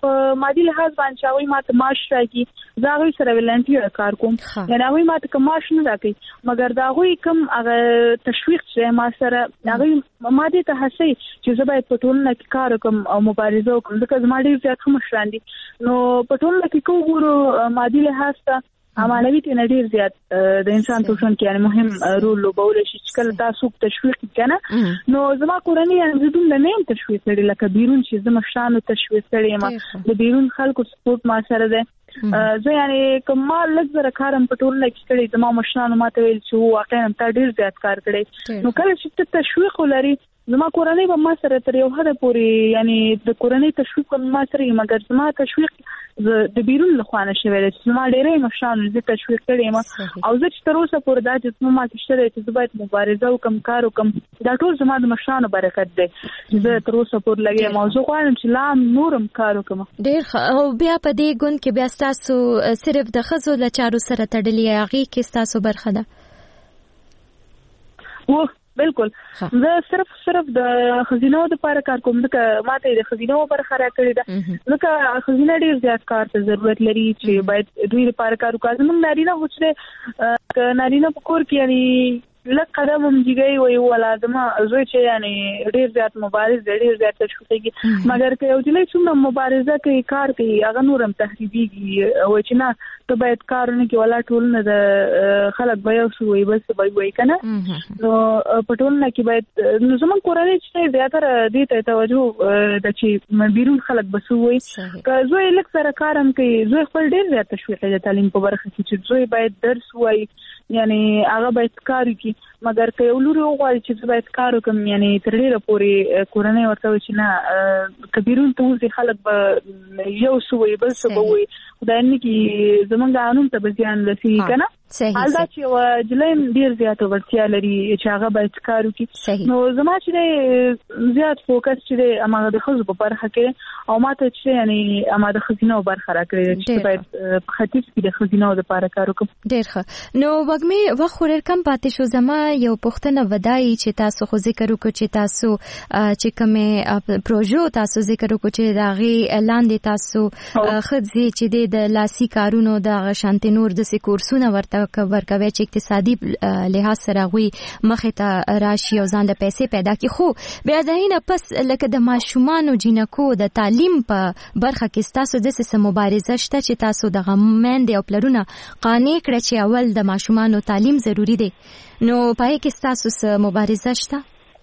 باندې چاوي ماته معاش راکې زاغوي سره ولنټیر کار کوم یعنی هغه ماته کوم معاش نه راکې مګر دا غوي کوم هغه تشویق چې ما سره هغه ماده ته هسي چې زه باید په ټولنه کې کار کوم او مبارزه وکړم ځکه زما ډیر زیات مشران دي نو په ټولنه کې کوم مادي لحاظ ته معنوي ته ډیر زیات د انسان په ژوند کې یعنی مهم رول لوبول شي چې کله تاسو تشویق کنه نو زما کورنۍ یعنی زدون د نیم تشویق لري لکه بیرون چې زما شانو تشویق لري ما د بیرون خلکو سپورټ ما سره ده زه یعنی کوم لږ زره کارم په ټولنه کې کړی زما مشرانو ماته ویل چې واقعا تا ډیر زیات کار کړی نو کله چې تشویق لري زما کورنۍ به ما سره تر یو حد پورې یعنی د کورنۍ تشویق ما سره مګر زما تشویق د بیرون له خوانه شوی دی زما ډېرې مشرانو زه تشویق کړی ما او زه چې تر اوسه پورې دا چې ما کې شته چې زه باید مبارزه وکم کار وکم دا ټول زما د مشرانو برکت دی زه تر اوسه پورې لګیا ما زه غواړم چې لا نورم کار وکم ډېر او بیا په دې ګوند کې بیا تاسو صرف د ښځو له چارو سره تړلي هغې کې تاسو برخه ده بالکل زه صرف د خزینو د لپاره کار کوم ځکه ماته د خزینو برخه راکړې ده ځکه خزینه ډیر زیات کار ته ضرورت لري چې باید دوی لپاره کار وکړي زموږ نارینه هوچره نارینه په کور کې یعنی لکه قدم هم جګي وي ولا زما زوی چې یعنی ډیر زیات مبارز ډیر زیات تشویقي مګر که یو ځلې څومره مبارزه کوي کار کوي هغه نورم تخریبيږي او چې نه ته باید کارونه کې ولا ټولنه د خلک به یو شوي بس به وي کنه نو په ټولنه کې باید نو زمون کورنۍ چې زیاتره دې ته توجه د چې بیرون خلک بسوي که زوی لکه سره کارم کوي زوی خپل ډیر زیات تشویق د تعلیم په برخه کې چې زوی باید درس وایي یعنی هغه باید کار وکړي مګر که یو لور وغواړي چې باید کار وکم یعنی تر ډیره پورې کورنۍ ورته چې نه کبیرون ته وځي خلک به یو سوي بل څه به وي خدای نه کې زمونږ قانون ته به زیان رسېږي کنه حال دا چې جلیم ډیر زیات ورتیا لري چې هغه باید کار وکړي نو زما چې زیات فوکس چې اماده د خزو په برخه کې او ماته چې یعنی اماده خزینه برخه راکړي چې باید په ختیځ کې د خزینه لپاره کار وکړم ډیر ښه نو وګمې وخت ورر کم پاتې شو زما یو پوښتنه ودای چې تاسو خو ذکر وکړو چې تاسو چې کومه پروژو تاسو ذکر وکړو چې داغي اعلان دي تاسو خځې چې د لاسي کارونو د شانتي نور د کورسونه ورکوي چې اقتصادي لحاظ سره غوي مخه ته راشي او ځان له پیسې پیدا کی خو بیا ځینې پس لکه د ماشومان او جنکو د تعلیم په برخه کې تاسو د سیسه مبارزه شته چې تاسو د غمند او پلرونه قانع کړی چې اول د ماشومان تعلیم ضروری دی نو پای کې تاسو سره مبارزه شته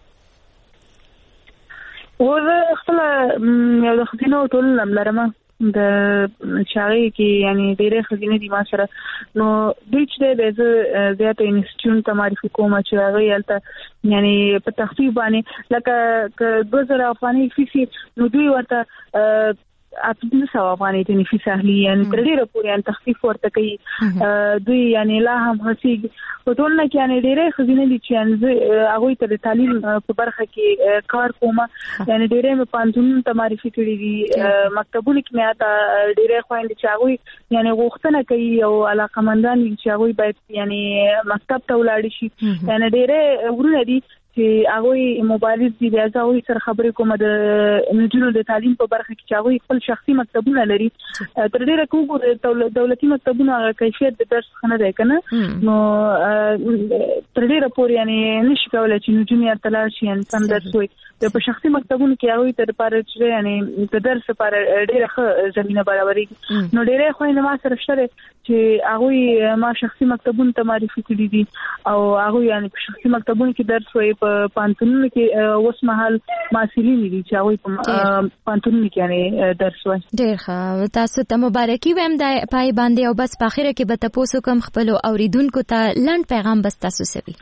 و خپل یو د خزینو ټول لرم د شاغي کې یعنی ډېر خزینه دي ما سره نو دوی چې د زیات انسټیټیوټ ته معرفي کوم چې هغه یالته یعنی په تخفیف باندې لکه 2000 افغاني فیسي نو دوی ورته اته سو افغاني ته فیس اهلي یعنی تر ډیره پورې ان تخفیف ورته کوي دوی یعنی لا هم هسي په ټولنه کې یعنی ډېر خزینه دي چې هغه ته د تعلیم په برخه کې کار کوم یعنی ډېر مې پانتون ته معرفي کړی دي مکتبونه کې مې اته ډېر خويند چې هغه یعنی غوښتنه کوي او علاقمندان چې هغه باید یعنی مکتب ته ولاړ شي یعنی ډېر ورونه دي چې هغه مبارز دي بیا هغه سره خبرې کوم د نجونو د تعلیم په برخه کې چې هغه خپل شخصي مکتبونه لري تر ډیره کوم دولتي مکتبونه کیفیت د درس خنه ده کنه نو تر ډیره پورې یعنی نشي کولای چې نجونې ارتلار شي ان سم درس وي په شخصي مکتبونو کې هغه تر پاره چې یعنی د درس لپاره ډیره ښه زمينه برابرې نو ډیره خو نه ما سره شته چې هغه ما شخصي مکتبونو ته معرفي کړی دي او هغه یعنی په شخصي مکتبونو کې درس وي په پانتونونو کې اوس مهال ماسلین دي چې هغه په پانتونونو کې یعنی درس وي ډیر ښه تاسو ته مبارکي وایم د پای باندې او بس په اخره کې به تاسو کوم خپل اوریدونکو ته لنډ پیغام بس تاسو سوي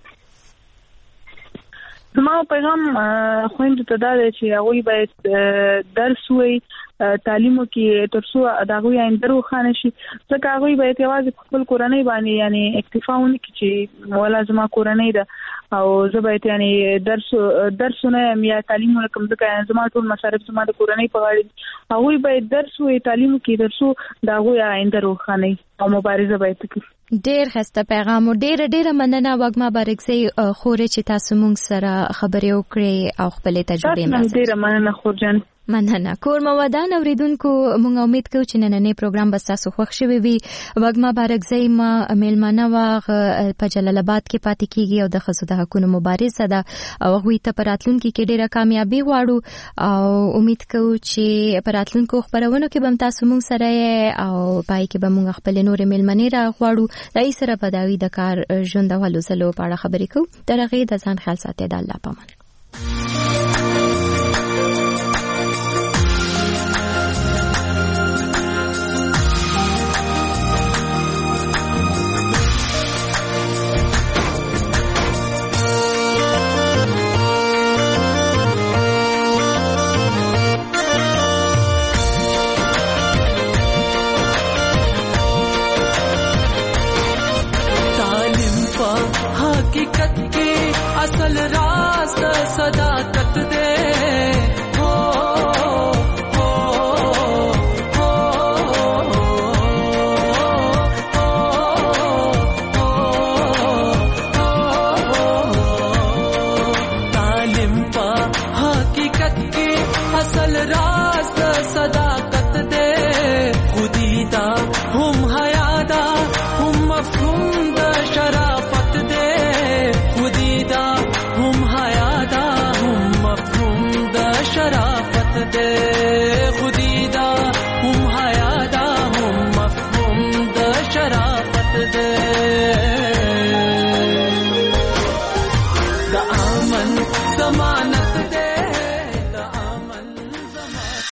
زما پیغام خويندو ته دا دی چې هغه باید درس وي تعلیمو کې ترڅو داغوی اندرو خانه شي ځکه هغه باید یوازې خپل کورنۍ باندې یعنی اکتفا ونه کړي چې ولا زما کورنۍ ده او زه باید یعنی درسونه یا تعلیمونه کوم ځکه زما ټول مصارف زما د کورنۍ په غاړه هغه باید درس وي تعلیمو کې ترڅو داغوی اندرو خانه او مبارزه باید وکړي ډیر خسته پیغام او ډیر مننه وګما بارکسي خورې چې تاسو مونږ سره خبرې وکړې او خپل تجربې مې ډیر مننه خورجان مننه کور مودان اوریدونکو مونږ امید کوو چې نننې پروګرام به تاسو خوښ شوي وي وګما بارکزی ما میلمانه واغ په جلال آباد کې پاتې کیږي او د ښځو د حقوقو مبارزه ده او هغوی ته په راتلونکي کې ډیره کامیابي غواړو او امید کوو چې په راتلونکو خپرونو کې به تاسو مونږ سره او پای کې به مونږ خپل نور میلمنې را غواړو دای سره په داوی د کار ژوند او هلو ځلو په اړه خبرې کوو تر هغې د ځان خیال ساتئ د الله په امان